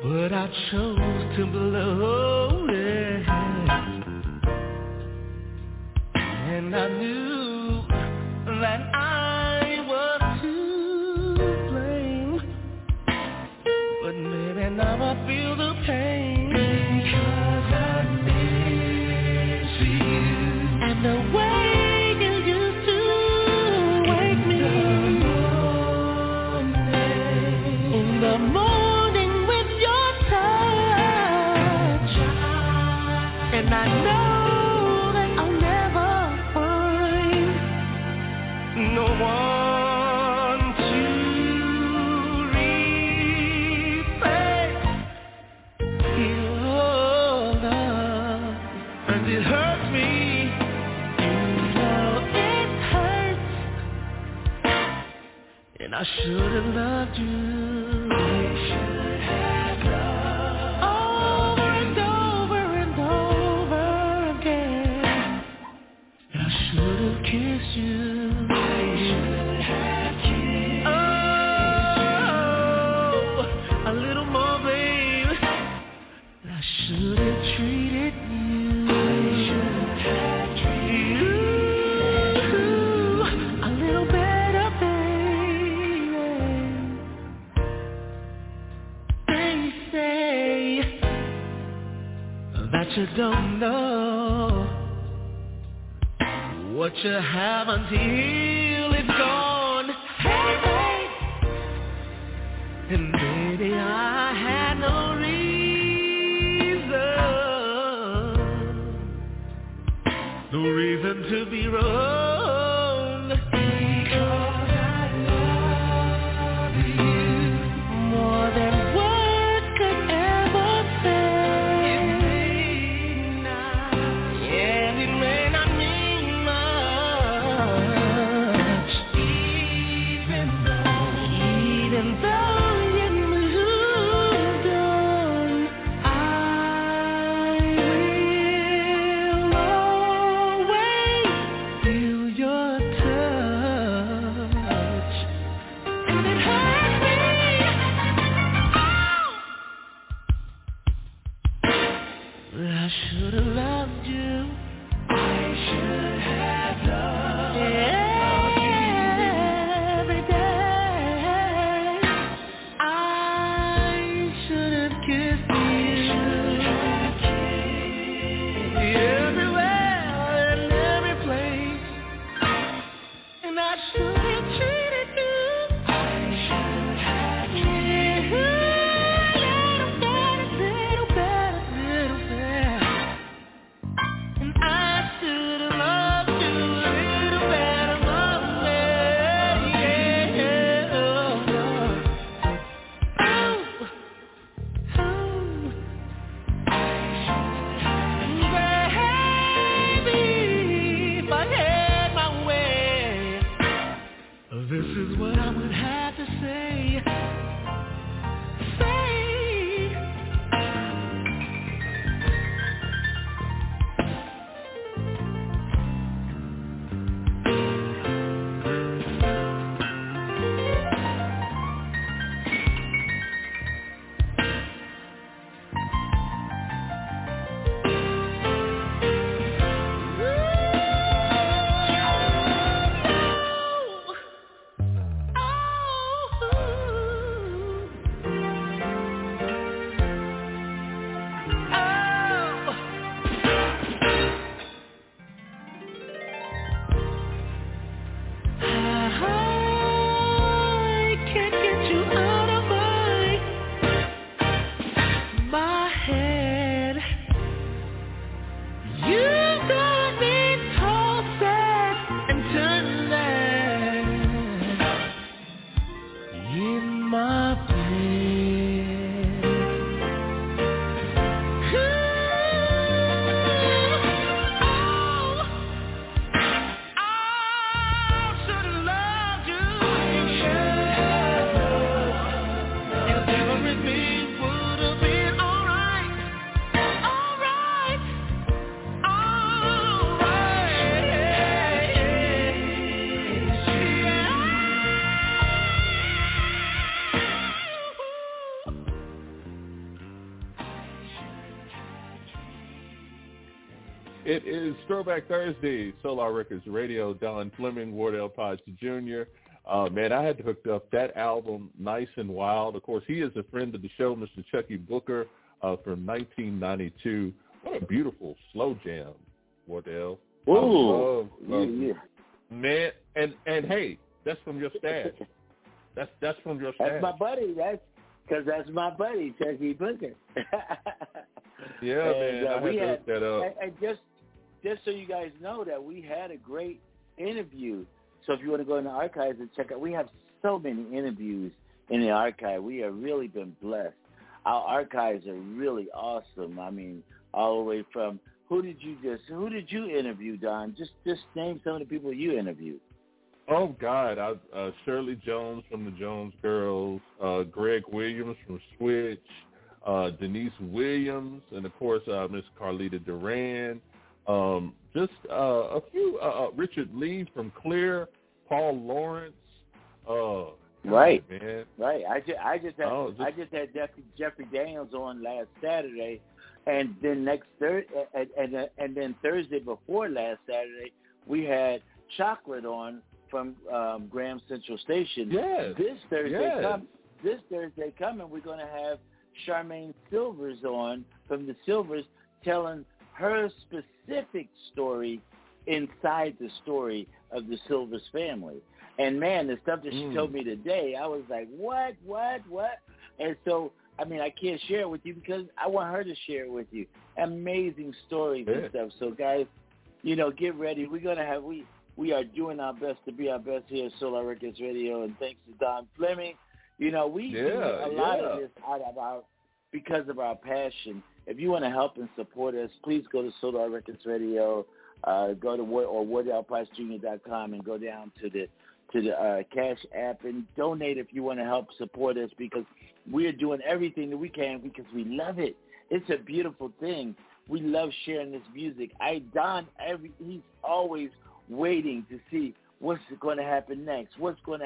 but I chose to blow it. And I knew that I was to blame, but maybe now I feel the pain because I miss you and the way you used to wake me in the morning with your touch, and I know that I'll never find no one to replace your love, and it hurts me. You know it hurts, and I should have loved you. I should have loved over and over and over again. I should have kissed you. I should have kissed you. Oh, a little more, babe. I should have treated you. I should have treated you a little better, baby. They say that you don't know what you have until it's gone. Hey, babe. And baby, I had no reason to be wrong, because I love you more than words could ever say. It may not, yeah, it may not mean much, even though you moved on. I will always feel your touch, and it hurts me. Oh, I should have loved you. I should have loved you every day. I should have kissed you everywhere and every place, and I should have treated you. I should have treated you little better, and I should have loved you. It is Throwback Thursday, Solar Records Radio. Don Fleming, Wardell Potts Jr. Man, I had to hook up that album, Nice and Wild. Of course, he is a friend of the show, Mr. Chucky Booker, from 1992. What a beautiful slow jam, Wardell. Ooh, love man, and hey, that's from your stash. That's from your stash. That's my buddy. That's my buddy, Chucky Booker. Yeah, man, I had to hook that up. And just so you guys know that we had a great interview. So if you want to go in the archives and check out, we have so many interviews in the archive. We have really been blessed. Our archives are really awesome. I mean, all the way from who did you interview, Don? Just name some of the people you interviewed. Oh God, Shirley Jones from the Jones Girls, Greg Williams from Switch, Denise Williams, and of course Miss Carlita Duran. Just a few, Richard Lee from Clear, Paul Lawrence. Right, man. Right. I just had Jeffrey Daniels on last Saturday, and then and then Thursday before last Saturday we had Chocolate on from Graham Central Station. Yes. This Thursday coming, we're going to have Charmaine Silvers on from the Silvers, telling her specific story inside the story of the Silvers family. And, man, the stuff that she told me today, I was like, what? And so, I mean, I can't share it with you because I want her to share it with you. Amazing stories and stuff. So, guys, get ready. We're going to have we are doing our best to be our best here at Solar Records Radio, and thanks to Don Fleming. We do a lot of this because of our passion. If you want to help and support us, please go to Solar Records Radio, go to WardellPottsJr.com and go down to the Cash App and donate if you want to help support us, because we are doing everything that we can because we love it. It's a beautiful thing. We love sharing this music. He's always waiting to see what's going to happen next,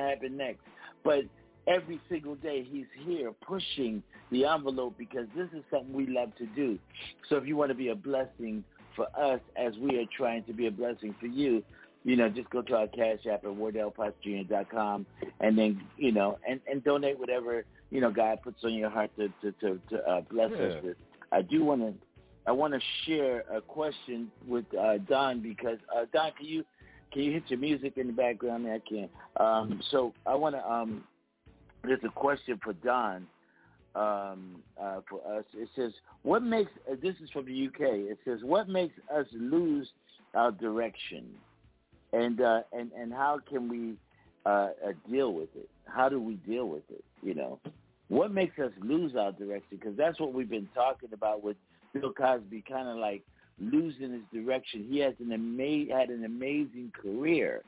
But every single day he's here pushing the envelope because this is something we love to do. So if you want to be a blessing for us as we are trying to be a blessing for you, just go to our Cash App at WardellPottsJr.com and then, and donate whatever, God puts on your heart to bless us with. I want to share a question with Don because, Don, can you hit your music in the background? I can. So I want to, there's a question for Don for us. It says, what makes, this is from the UK, it says, what makes us lose our direction? And how can we deal with it? How do we deal with it? What makes us lose our direction? Because that's what we've been talking about with Bill Cosby, kind of like losing his direction. He has had an amazing career,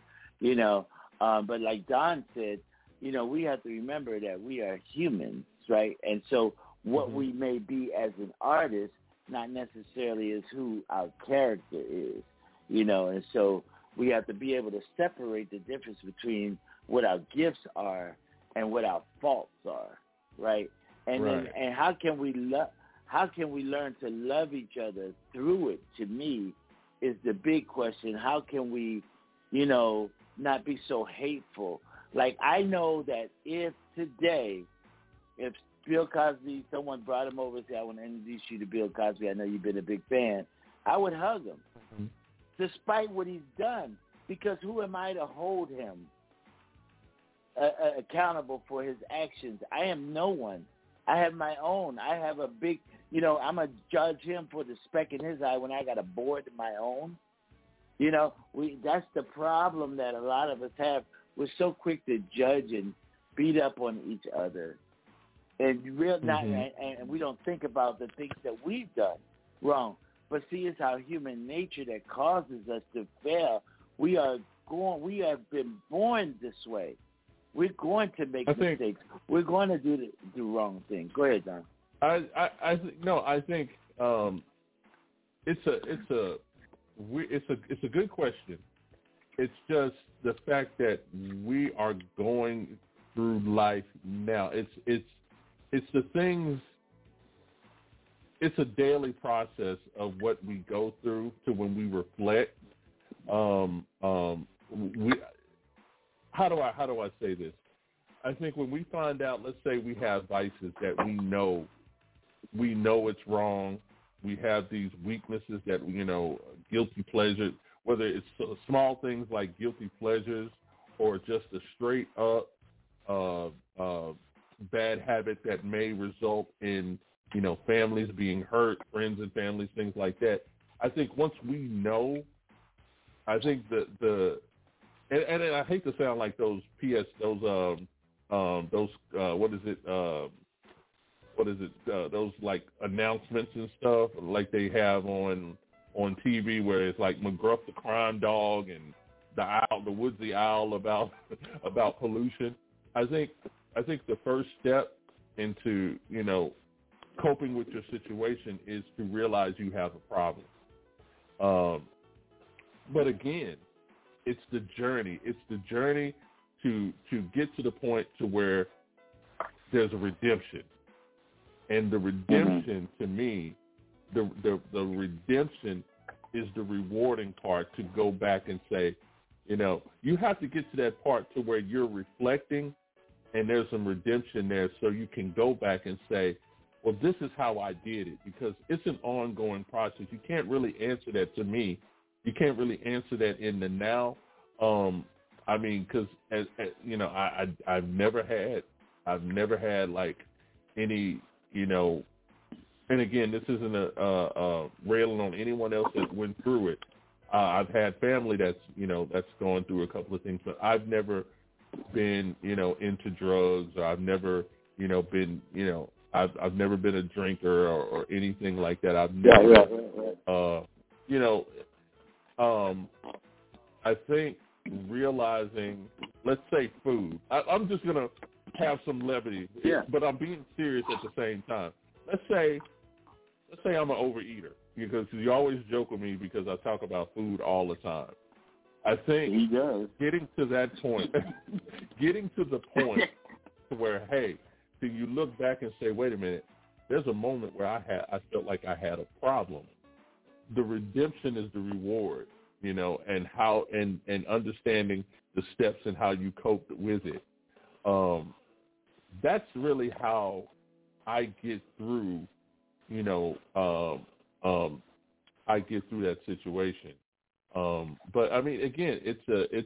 but like Don said, we have to remember that we are humans, right? And so what we may be as an artist, not necessarily is who our character is, and so we have to be able to separate the difference between what our gifts are and what our faults are, right? And then, and how can we learn to love each other through it? To me, is the big question. How can we, not be so hateful? Like, I know that if Bill Cosby, someone brought him over and said, I want to introduce you to Bill Cosby, I know you've been a big fan, I would hug him, despite what he's done, because who am I to hold him accountable for his actions? I am no one. I have my own. I have a big, I'm going to judge him for the speck in his eye when I got a board of my own. That's the problem that a lot of us have. We're so quick to judge and beat up on each other. And and we don't think about the things that we've done wrong. But see, it's our human nature that causes us to fail. We have been born this way. We're going to make mistakes. We're going to do the wrong thing. Go ahead, Don. I think it's a good question. It's just the fact that we are going through life now. It's the things it's a daily process of what we go through to when we reflect. How do I say this? I think when we find out, let's say we have vices that we know it's wrong. We have these weaknesses that, guilty pleasures, whether it's small things like guilty pleasures or just a straight up bad habit that may result in, families being hurt, friends and families, things like that. I think once we know, I think and I hate to sound like those those like announcements and stuff like they have on TV where it's like McGruff the crime dog and the woodsy owl about pollution. I think the first step into, coping with your situation is to realize you have a problem. But again, it's the journey. It's the journey to get to the point to where there's a redemption. And the redemption, to me, the redemption is the rewarding part, to go back and say, you have to get to that part to where you're reflecting and there's some redemption there, so you can go back and say, well, this is how I did it, because it's an ongoing process. You can't really answer that to me. You can't really answer that in the now. Because I've never had like any, and again, this isn't a railing on anyone else that went through it. I've had family that's gone through a couple of things, but I've never been, into drugs, or I've never, been, I've never been a drinker or anything like that. I've never, I think realizing, let's say food. I'm just going to have some levity, but I'm being serious at the same time. Let's say I'm an overeater, because you always joke with me because I talk about food all the time. I think he does. Getting to the point where, hey, do you look back and say, wait a minute, there's a moment where I felt like I had a problem. The redemption is the reward, and how and understanding the steps and how you coped with it. That's really how I get through, I get through that situation. But I mean, again, it's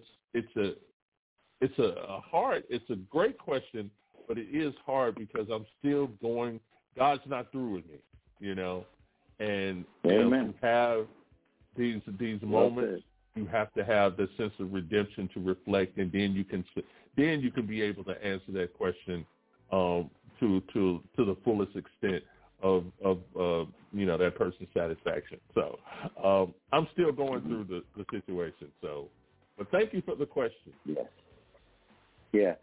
a great question, but it is hard because I'm still going. God's not through with me, and to have these moments, you have to have the sense of redemption to reflect, and then you can be able to answer that question to the fullest extent of that person's satisfaction. So I'm still going through the situation. So, but thank you for the question. Yes. Yeah.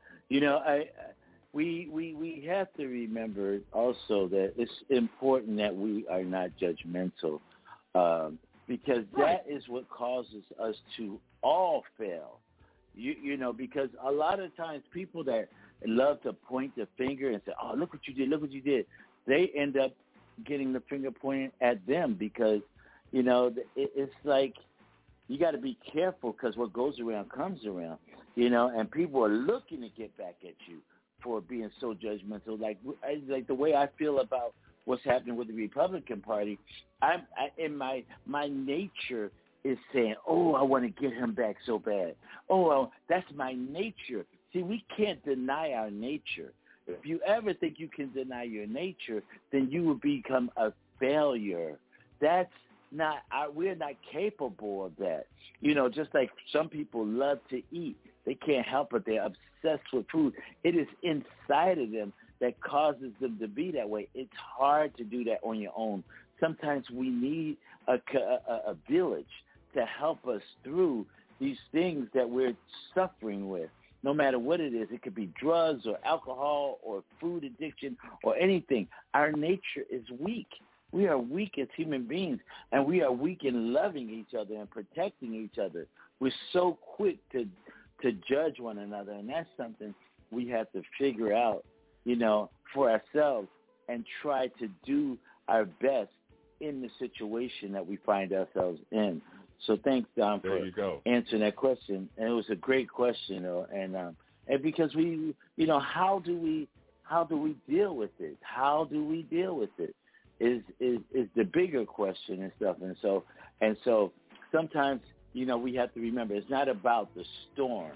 We have to remember also that it's important that we are not judgmental, because that is what causes us to all fail. Because a lot of times people that love to point the finger and say, "Oh, look what you did," they end up getting the finger pointed at them, because it's like you got to be careful, because what goes around comes around, and people are looking to get back at you for being so judgmental. Like the way I feel about what's happening with the Republican Party, my nature is saying, "Oh, I want to get him back so bad." Oh, well, that's my nature. See, we can't deny our nature. If you ever think you can deny your nature, then you will become a failure. That's not, we're not capable of that. Just like some people love to eat. They can't help it. They're obsessed with food. It is inside of them that causes them to be that way. It's hard to do that on your own. Sometimes we need a village to help us through these things that we're suffering with. No matter what it is, it could be drugs or alcohol or food addiction or anything. Our nature is weak. We are weak as human beings, and we are weak in loving each other and protecting each other. We're so quick to judge one another, and that's something we have to figure out, for ourselves, and try to do our best in the situation that we find ourselves in. So thanks, Don, There for you go. answering that question. And it was a great question, and because we, how do we deal with it? How do we deal with it? Is the bigger question and stuff. And so sometimes, we have to remember it's not about the storm,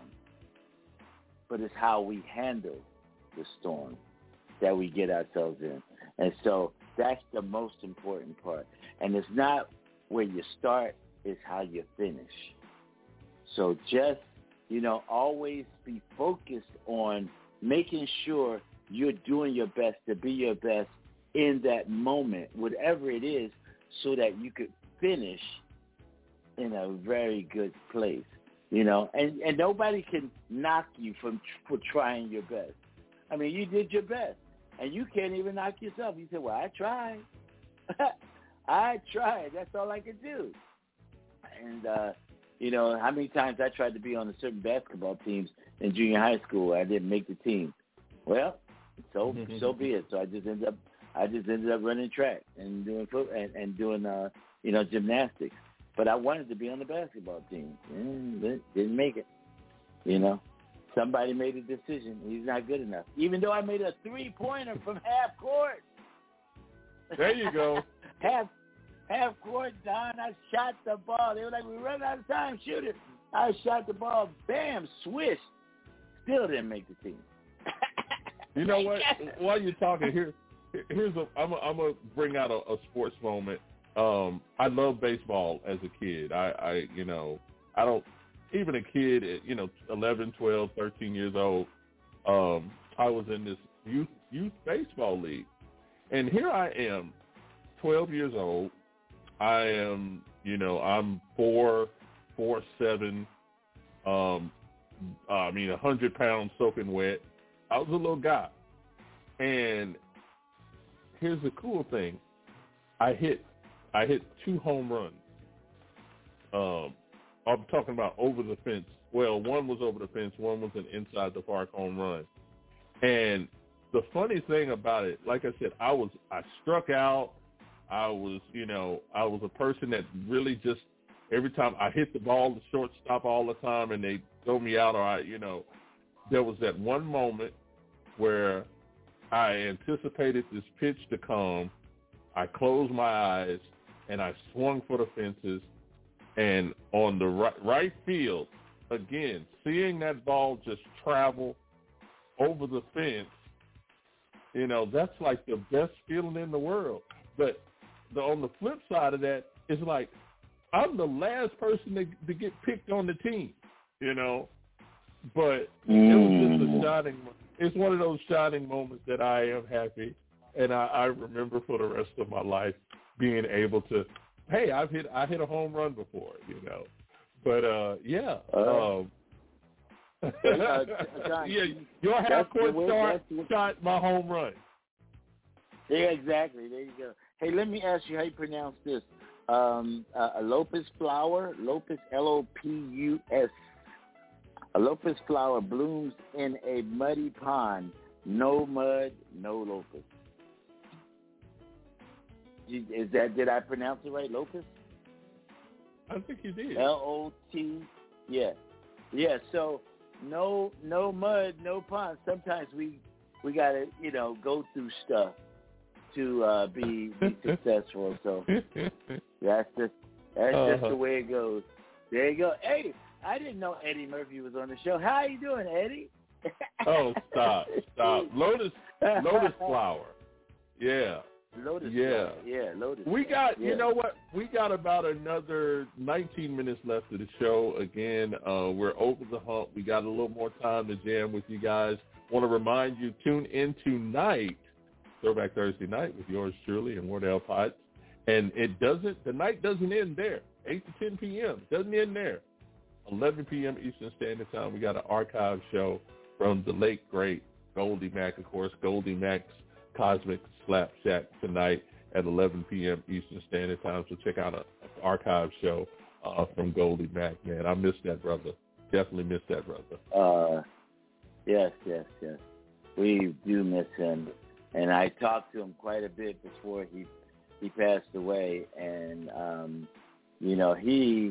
but it's how we handle the storm that we get ourselves in. And so that's the most important part. And it's not where you start, it's how you finish. So just, always be focused on making sure you're doing your best to be your best in that moment, whatever it is, so that you could finish in a very good place, and nobody can knock you for trying your best. I mean, you did your best, and you can't even knock yourself. You say, well, I tried. I tried. That's all I could do. And, how many times I tried to be on a certain basketball teams in junior high school, I didn't make the team. Well, so be it. So I just ended up running track and doing gymnastics. But I wanted to be on the basketball team. Didn't make it. Somebody made a decision. He's not good enough. Even though I made a 3-pointer from half court. There you go. half court, Don. I shot the ball. They were like, we run out of time. Shoot it. I shot the ball. Bam, swish. Still didn't make the team. You know what? While you're talking, I'm gonna bring out a sports moment. I love baseball as a kid. I don't, even a kid at 11, 12, 13 years old. I was in this youth baseball league, and here I am, 12 years old. I am, I'm 4'7", 100 pounds soaking wet. I was a little guy. And here's the cool thing. I hit 2 home runs. I'm talking about over the fence. Well, one was over the fence, one was an inside the park home run. And the funny thing about it, like I said, I struck out. I was a person that really just, every time I hit the ball, the shortstop all the time, and they throw me out, or there was that one moment where I anticipated this pitch to come. I closed my eyes, and I swung for the fences, and on the right field, again, seeing that ball just travel over the fence, that's like the best feeling in the world. But on the flip side of that, it's like I'm the last person to get picked on the team, But it was just a shining. It's one of those shining moments that I am happy, and I remember for the rest of my life being able to. Hey, I hit a home run before, But yeah. John, yeah, your half court shot my home run. Yeah, exactly. There you go. Hey, let me ask you how you pronounce this. A Lopus flower, Lopus, Lopus. A Lopus flower blooms in a muddy pond. No mud, no locust. Did I pronounce it right, Lopus? I think you did. L-O-T, yeah. Yeah, so no mud, no pond. Sometimes we got to, go through stuff to be successful. So that's just the way it goes. There you go. Hey, I didn't know Eddie Murphy was on the show. How you doing, Eddie? Oh, stop. Lotus flower. Yeah. Lotus yeah. flower. Yeah, lotus We got, flower. you know what? We got about another 19 minutes left of the show. Again, we're over the hump. We got a little more time to jam with you guys. Want to remind you, tune in tonight, Throwback Thursday night with yours truly and Wardell Potts. And the night doesn't end there. 8 to 10 p.m. Doesn't end there. 11 p.m. Eastern Standard Time. We got an archive show from the late, great Goldie Mack, of course, Goldie Mack's Cosmic Slap Shack tonight at 11 p.m. Eastern Standard Time. So check out an archive show from Goldie Mack, man. I miss that brother. Definitely miss that brother. Yes. We do miss him. And I talked to him quite a bit before he he passed away, and he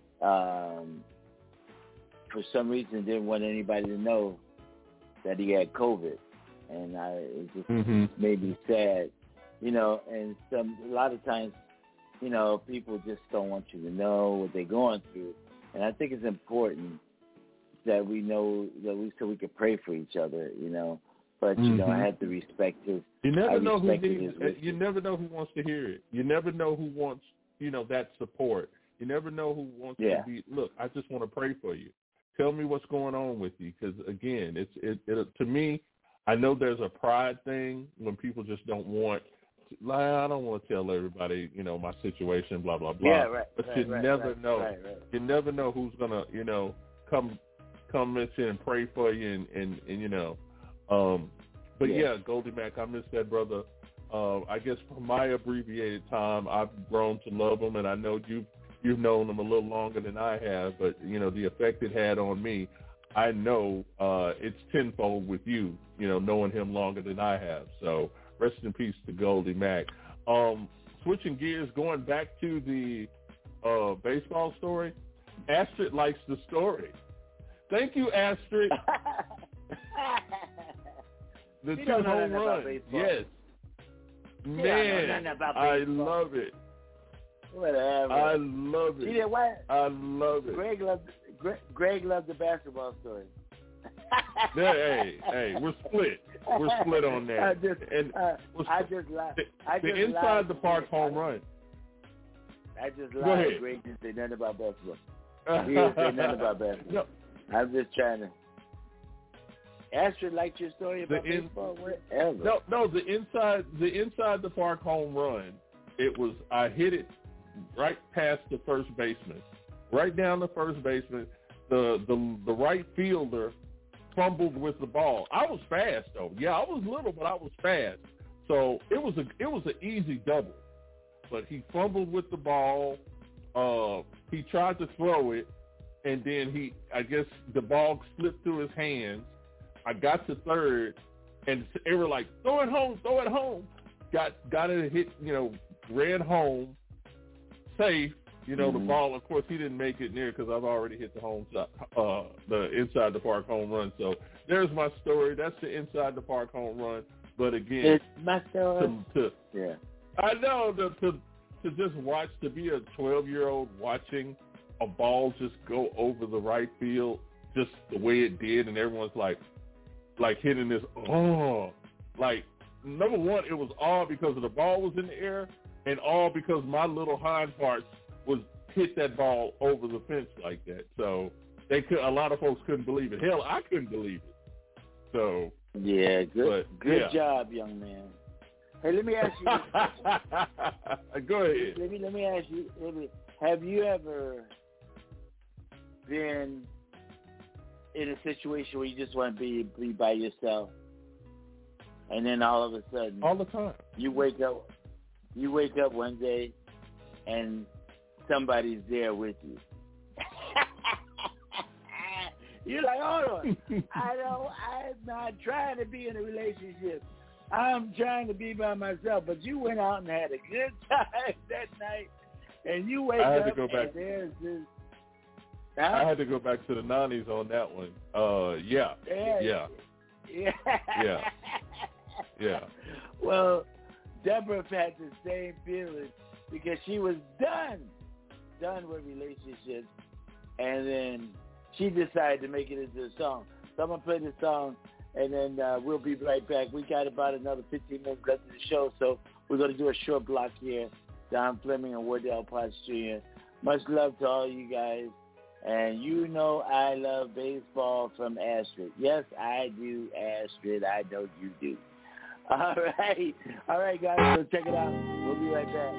for some reason didn't want anybody to know that he had COVID, and it just made me sad, and a lot of times, people just don't want you to know what they're going through, and I think it's important that we know that so we can pray for each other, But I have to respect his. You never know who needs. You never know who wants to hear it. You never know who wants, that support. You never know who wants to be. Look, I just want to pray for you. Tell me what's going on with you, because again, it to me, I know there's a pride thing when people just don't want. I don't want to tell everybody, my situation, blah blah blah. Yeah, right. But you never know. Right. You never know who's gonna, come in and pray for you, and But yeah, Goldie Mac, I miss that brother. I guess from my abbreviated time, I've grown to love him, and I know you've known him a little longer than I have. But the effect it had on me, I know it's tenfold with you. Knowing him longer than I have. So rest in peace to Goldie Mac. Switching gears, going back to the baseball story. Astrid likes the story. Thank you, Astrid. The 2 home runs. Yes. Man, I love it. Whatever. I love it. See that what? I love it. Greg loved the basketball story. Hey, we're split. We're split on that. I just lied. The inside the park home run. I just lied. Greg didn't say nothing about basketball. He didn't say nothing about basketball. No. I'm just trying to. Astrid liked your story about baseball. Whatever. No. The inside the park home run. It was. I hit it right past the first baseman, right down the first baseman. The right fielder fumbled with the ball. I was fast though. Yeah, I was little, but I was fast. So it was an easy double. But he fumbled with the ball. He tried to throw it, and then I guess the ball slipped through his hands. I got to third, and they were like, throw it home. Got it hit, ran home, safe. The ball, of course, he didn't make it near because I've already hit the home side, the inside the park home run. So there's my story. That's the inside the park home run. But again, it's my story. Yeah, I know to just watch, to be a 12-year-old watching a ball just go over the right field, just the way it did, and everyone's like hitting this. Like number one, it was all because of the ball was in the air, and all because my little hind parts was hit that ball over the fence like that. So a lot of folks couldn't believe it. Hell, I couldn't believe it. So yeah, good job, young man. Hey, let me ask you this. Go ahead. Let me ask you. Have you ever been in a situation where you just want to be by yourself, and then all of a sudden, all the time, you wake up one day, and somebody's there with you. You're like, hold on. I'm not trying to be in a relationship. I'm trying to be by myself. But you went out and had a good time that night, and you wake up and there's this. I had to go back to the 90s on that one. Yeah. Well, Deborah had the same feeling because she was done with relationships, and then she decided to make it into a song. So I'm going to play the song, and then we'll be right back. We got about another 15 minutes left of the show, so we're going to do a short block here. Don Fleming and Wardell Potts Jr. Much love to all you guys. And I love baseball from Astrid. Yes, I do, Astrid. I know you do. All right, guys, so check it out. We'll be right back.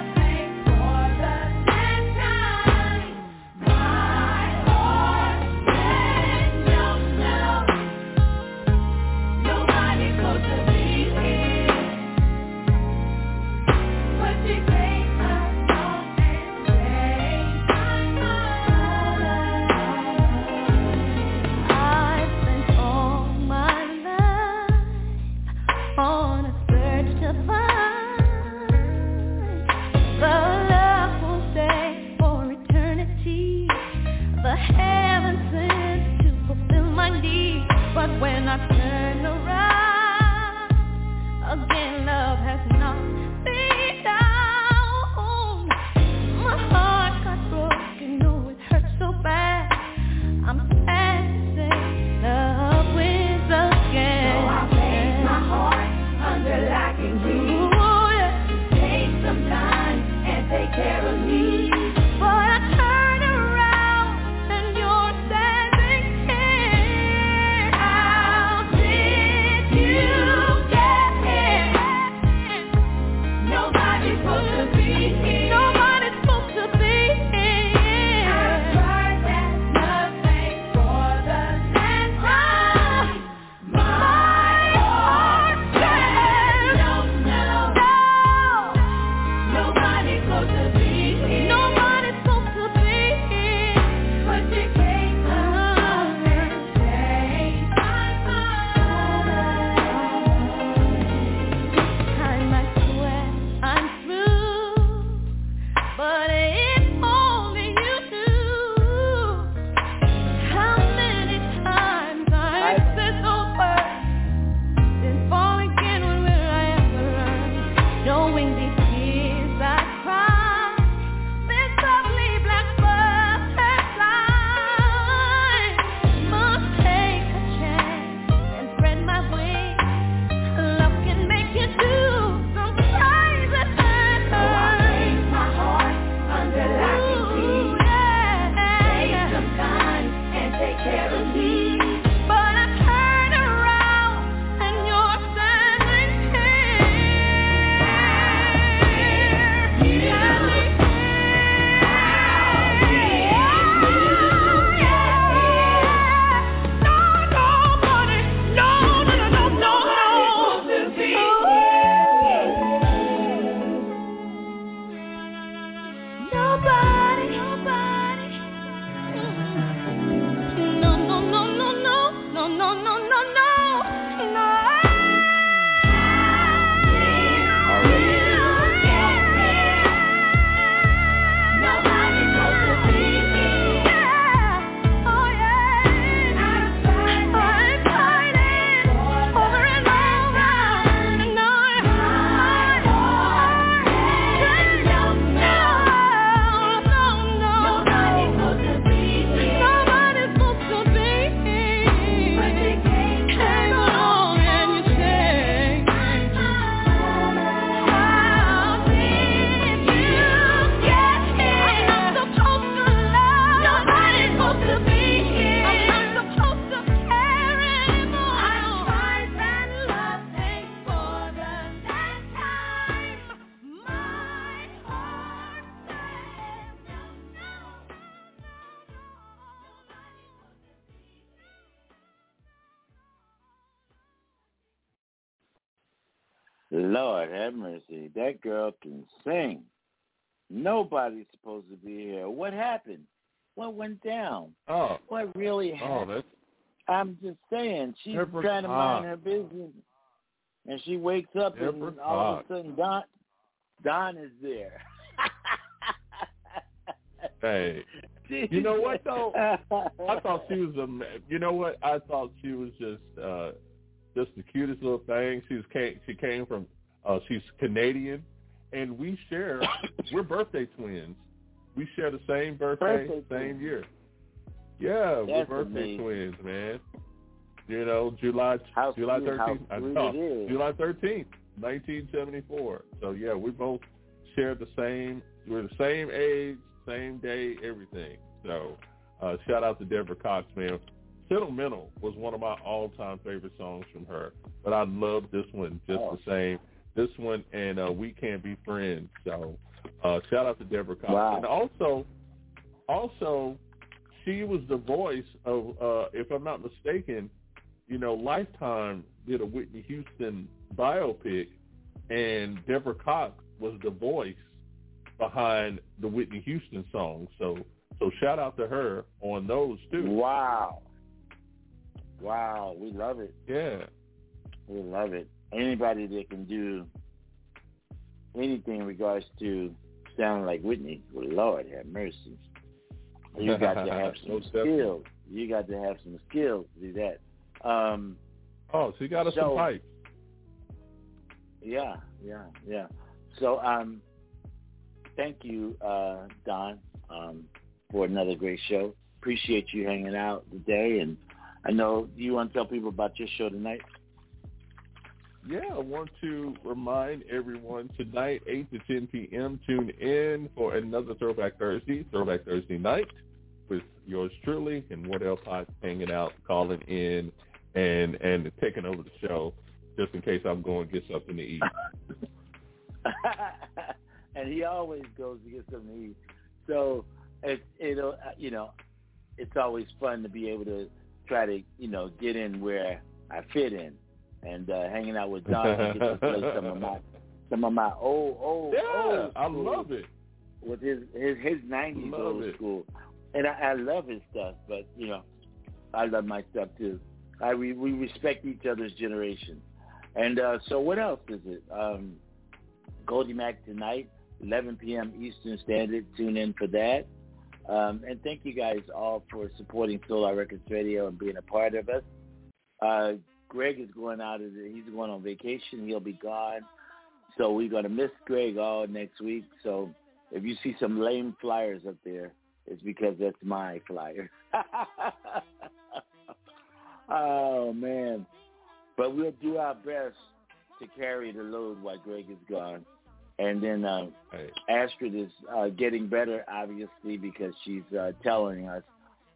My heart leave. But when I turn around, again love has knocked me down. My heart got broken, oh it hurts so bad. I'm sad to say love wins again. So I place my heart under lock and key. Ooh, yeah. Take some time and take care of me. But I turn around and you're standing here. How did you get here? Nobody's supposed to be here. Nobody's supposed to be here. I tried that nothing for the last time. My heart says no, no. Nobody's supposed to be here. Nobody's supposed to be here. But you came along and saved my Time I swear I'm through, but if only you knew how many times I said those words, then fall again. When will I ever learn? Knowing these tears I cry, this lovely blackbird has fly. Must take a chance and spread my wings. Love can make you do some crazy things. So I place my heart under lock and key. Take some time and take care of me. But I turn around and you're standing Lord have mercy. That girl can sing. Nobody's supposed to be here. What happened? What went down? Oh, What really happened? that's I'm just saying, she's Deborah trying to mind Cox. her business, and she wakes up Deborah and all of Cox. a sudden Don is there. Hey, you know what though? I thought she was you know what? I thought she was just the cutest little thing. She came from she's Canadian, and we're birthday twins. We share the same birthday same year. Yeah, we're birthday twins, man. You know, July 13th. July 13th, 1974. So yeah, we both shared the same. We're the same age, same day, everything. So shout out to Deborah Cox, man. Sentimental was one of my all-time favorite songs from her, but I love this one just the same. This one and We Can't Be Friends. So shout out to Deborah Cox. Wow. And also, she was the voice of, if I'm not mistaken, you know, Lifetime did a Whitney Houston biopic, and Deborah Cox was the voice behind the Whitney Houston song. So shout out to her on those too. Wow, we love it. Yeah. We love it. Anybody that can do anything in regards to sounding like Whitney, well, Lord have mercy. You got to have some Most skills. definitely. You got to have some skills to do that. So you got us some pipes. Yeah. So, thank you, Don, for another great show. Appreciate you hanging out today. And I know you want to tell people about your show tonight. Yeah, I want to remind everyone tonight, 8 to 10 p.m., tune in for another Throwback Thursday night with yours truly and Wardell Potts hanging out, calling in, and taking over the show just in case I'm going to get something to eat. And he always goes to get something to eat. So it's always fun to be able to try to, get in where I fit in. And hanging out with Don, I get to play some of my old I love it. With his 90s old school, and I love his stuff. But I love my stuff too. We respect each other's generation. And so what else is it? Goldie Mac tonight, 11 p.m. Eastern Standard. Tune in for that. And thank you guys all for supporting Solar Records Radio and being a part of us. Greg is going he's going on vacation. He'll be gone. So we're going to miss Greg all next week. So if you see some lame flyers up there, it's because that's my flyer. Oh, man. But we'll do our best to carry the load while Greg is gone. And then Astrid is getting better, obviously, because she's telling us,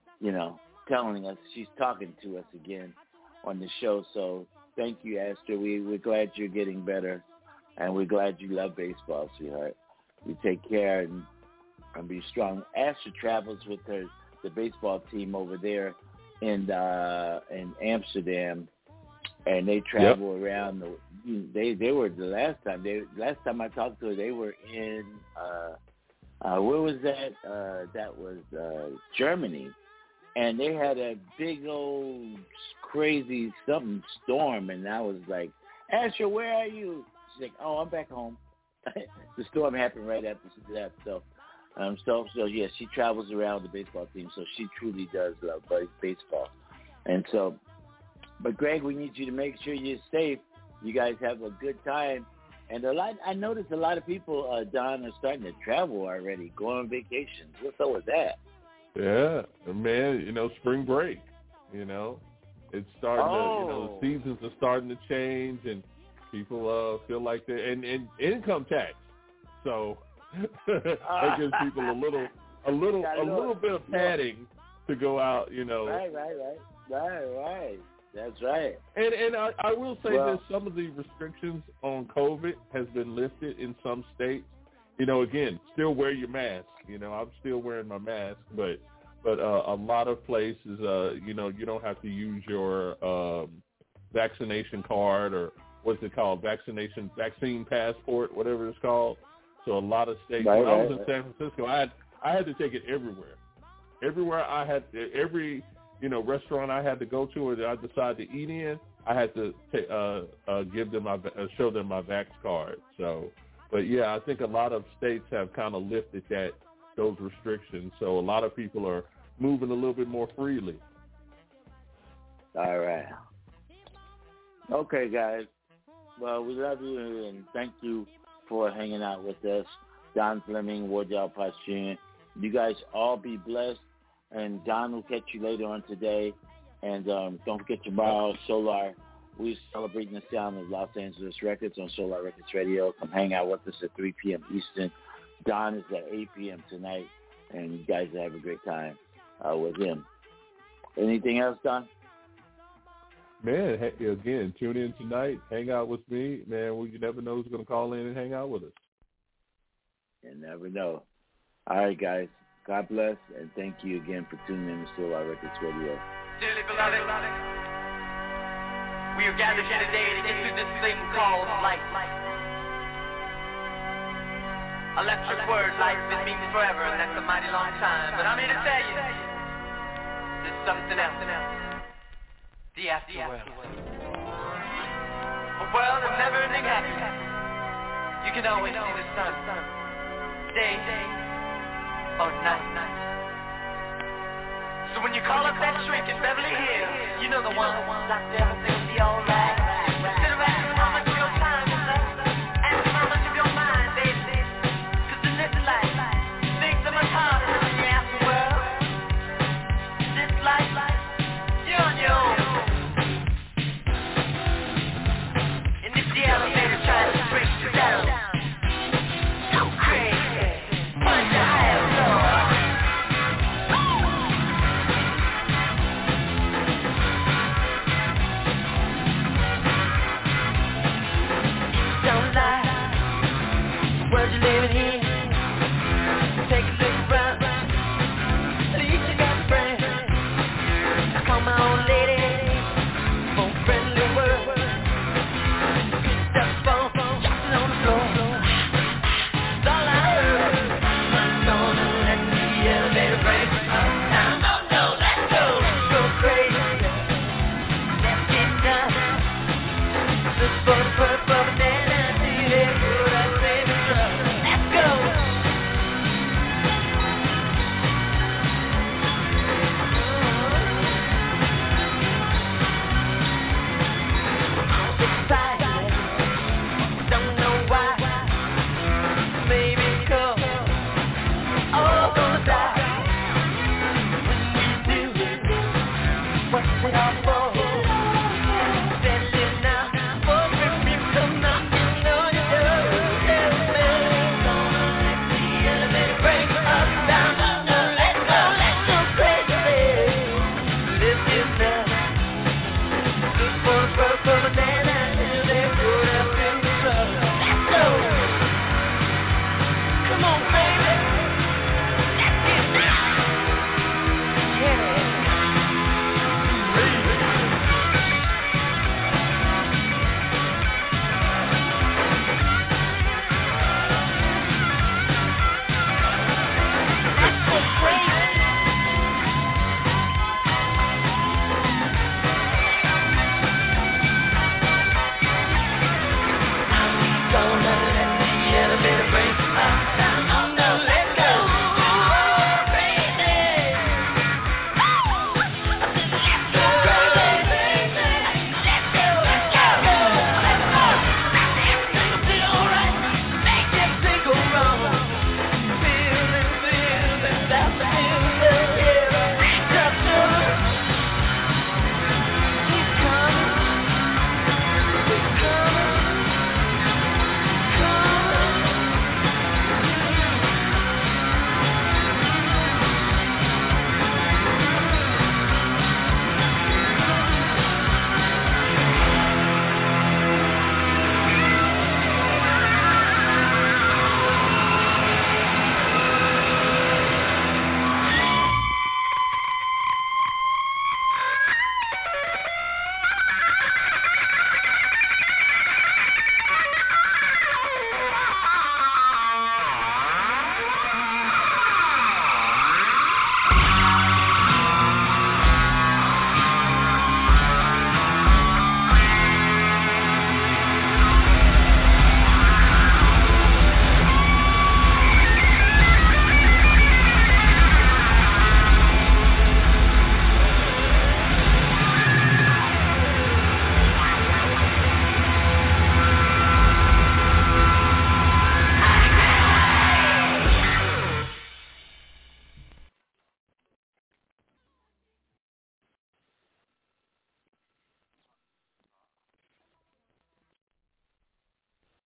she's talking to us again on the show. So thank you, Astrid. We're glad you're getting better, and we're glad you love baseball, sweetheart. You take care and be strong. Astrid travels with the baseball team over there in Amsterdam, and they travel around. They were the last time I talked to her, they were in where was that? That was Germany. And they had a big old crazy something storm, and I was like, Asher, where are you? She's like, oh, I'm back home. The storm happened right after that. So yeah, she travels around the baseball team, so she truly does love baseball. And so, but Greg, we need you to make sure you're safe. You guys have a good time. And I noticed a lot of people, Don, are starting to travel already, going on vacations. What's up with that? Yeah, man, spring break, it's starting to, the seasons are starting to change, and people feel like they're, and income tax. So that gives people a little bit of padding to go out, Right. That's right. And I will say that some of the restrictions on COVID has been lifted in some states. Again, still wear your mask. I'm still wearing my mask, but a lot of places, you don't have to use your vaccination card, or what's it called, vaccine passport, whatever it's called. So a lot of states. When I was in San Francisco, I had to take it everywhere. Everywhere I had, every restaurant I had to go to or that I decided to eat in, I had to give them show them my Vax card. So, but yeah, I think a lot of states have kind of lifted those restrictions. So a lot of people are moving a little bit more freely. All right. Okay, guys. Well, we love you and thank you for hanging out with us. Don Fleming, Wardell Potts Jr. You guys all be blessed. And Don will catch you later on today. And don't forget tomorrow, Solar. We're celebrating the sound of Los Angeles Records on Solar Records Radio. Come hang out with us at 3 p.m. Eastern. Don is at 8 p.m. tonight. And you guys have a great time with him. Anything else, Don? Man, again, tune in tonight. Hang out with me. Man, you never know who's going to call in and hang out with us. You never know. All right, guys. God bless, and thank you again for tuning in to Solar Records Radio. Dearly beloved, we are gathered here today to get through this thing called life. Electric word, life, it means forever, and that's a mighty long time. But I'm here to tell you, there's something else. The afterworld. A world of never-ending happiness. You can always see the sun. Day or night. So when you call up that shrink in Beverly Hills, you know the one. Like everything will be alright.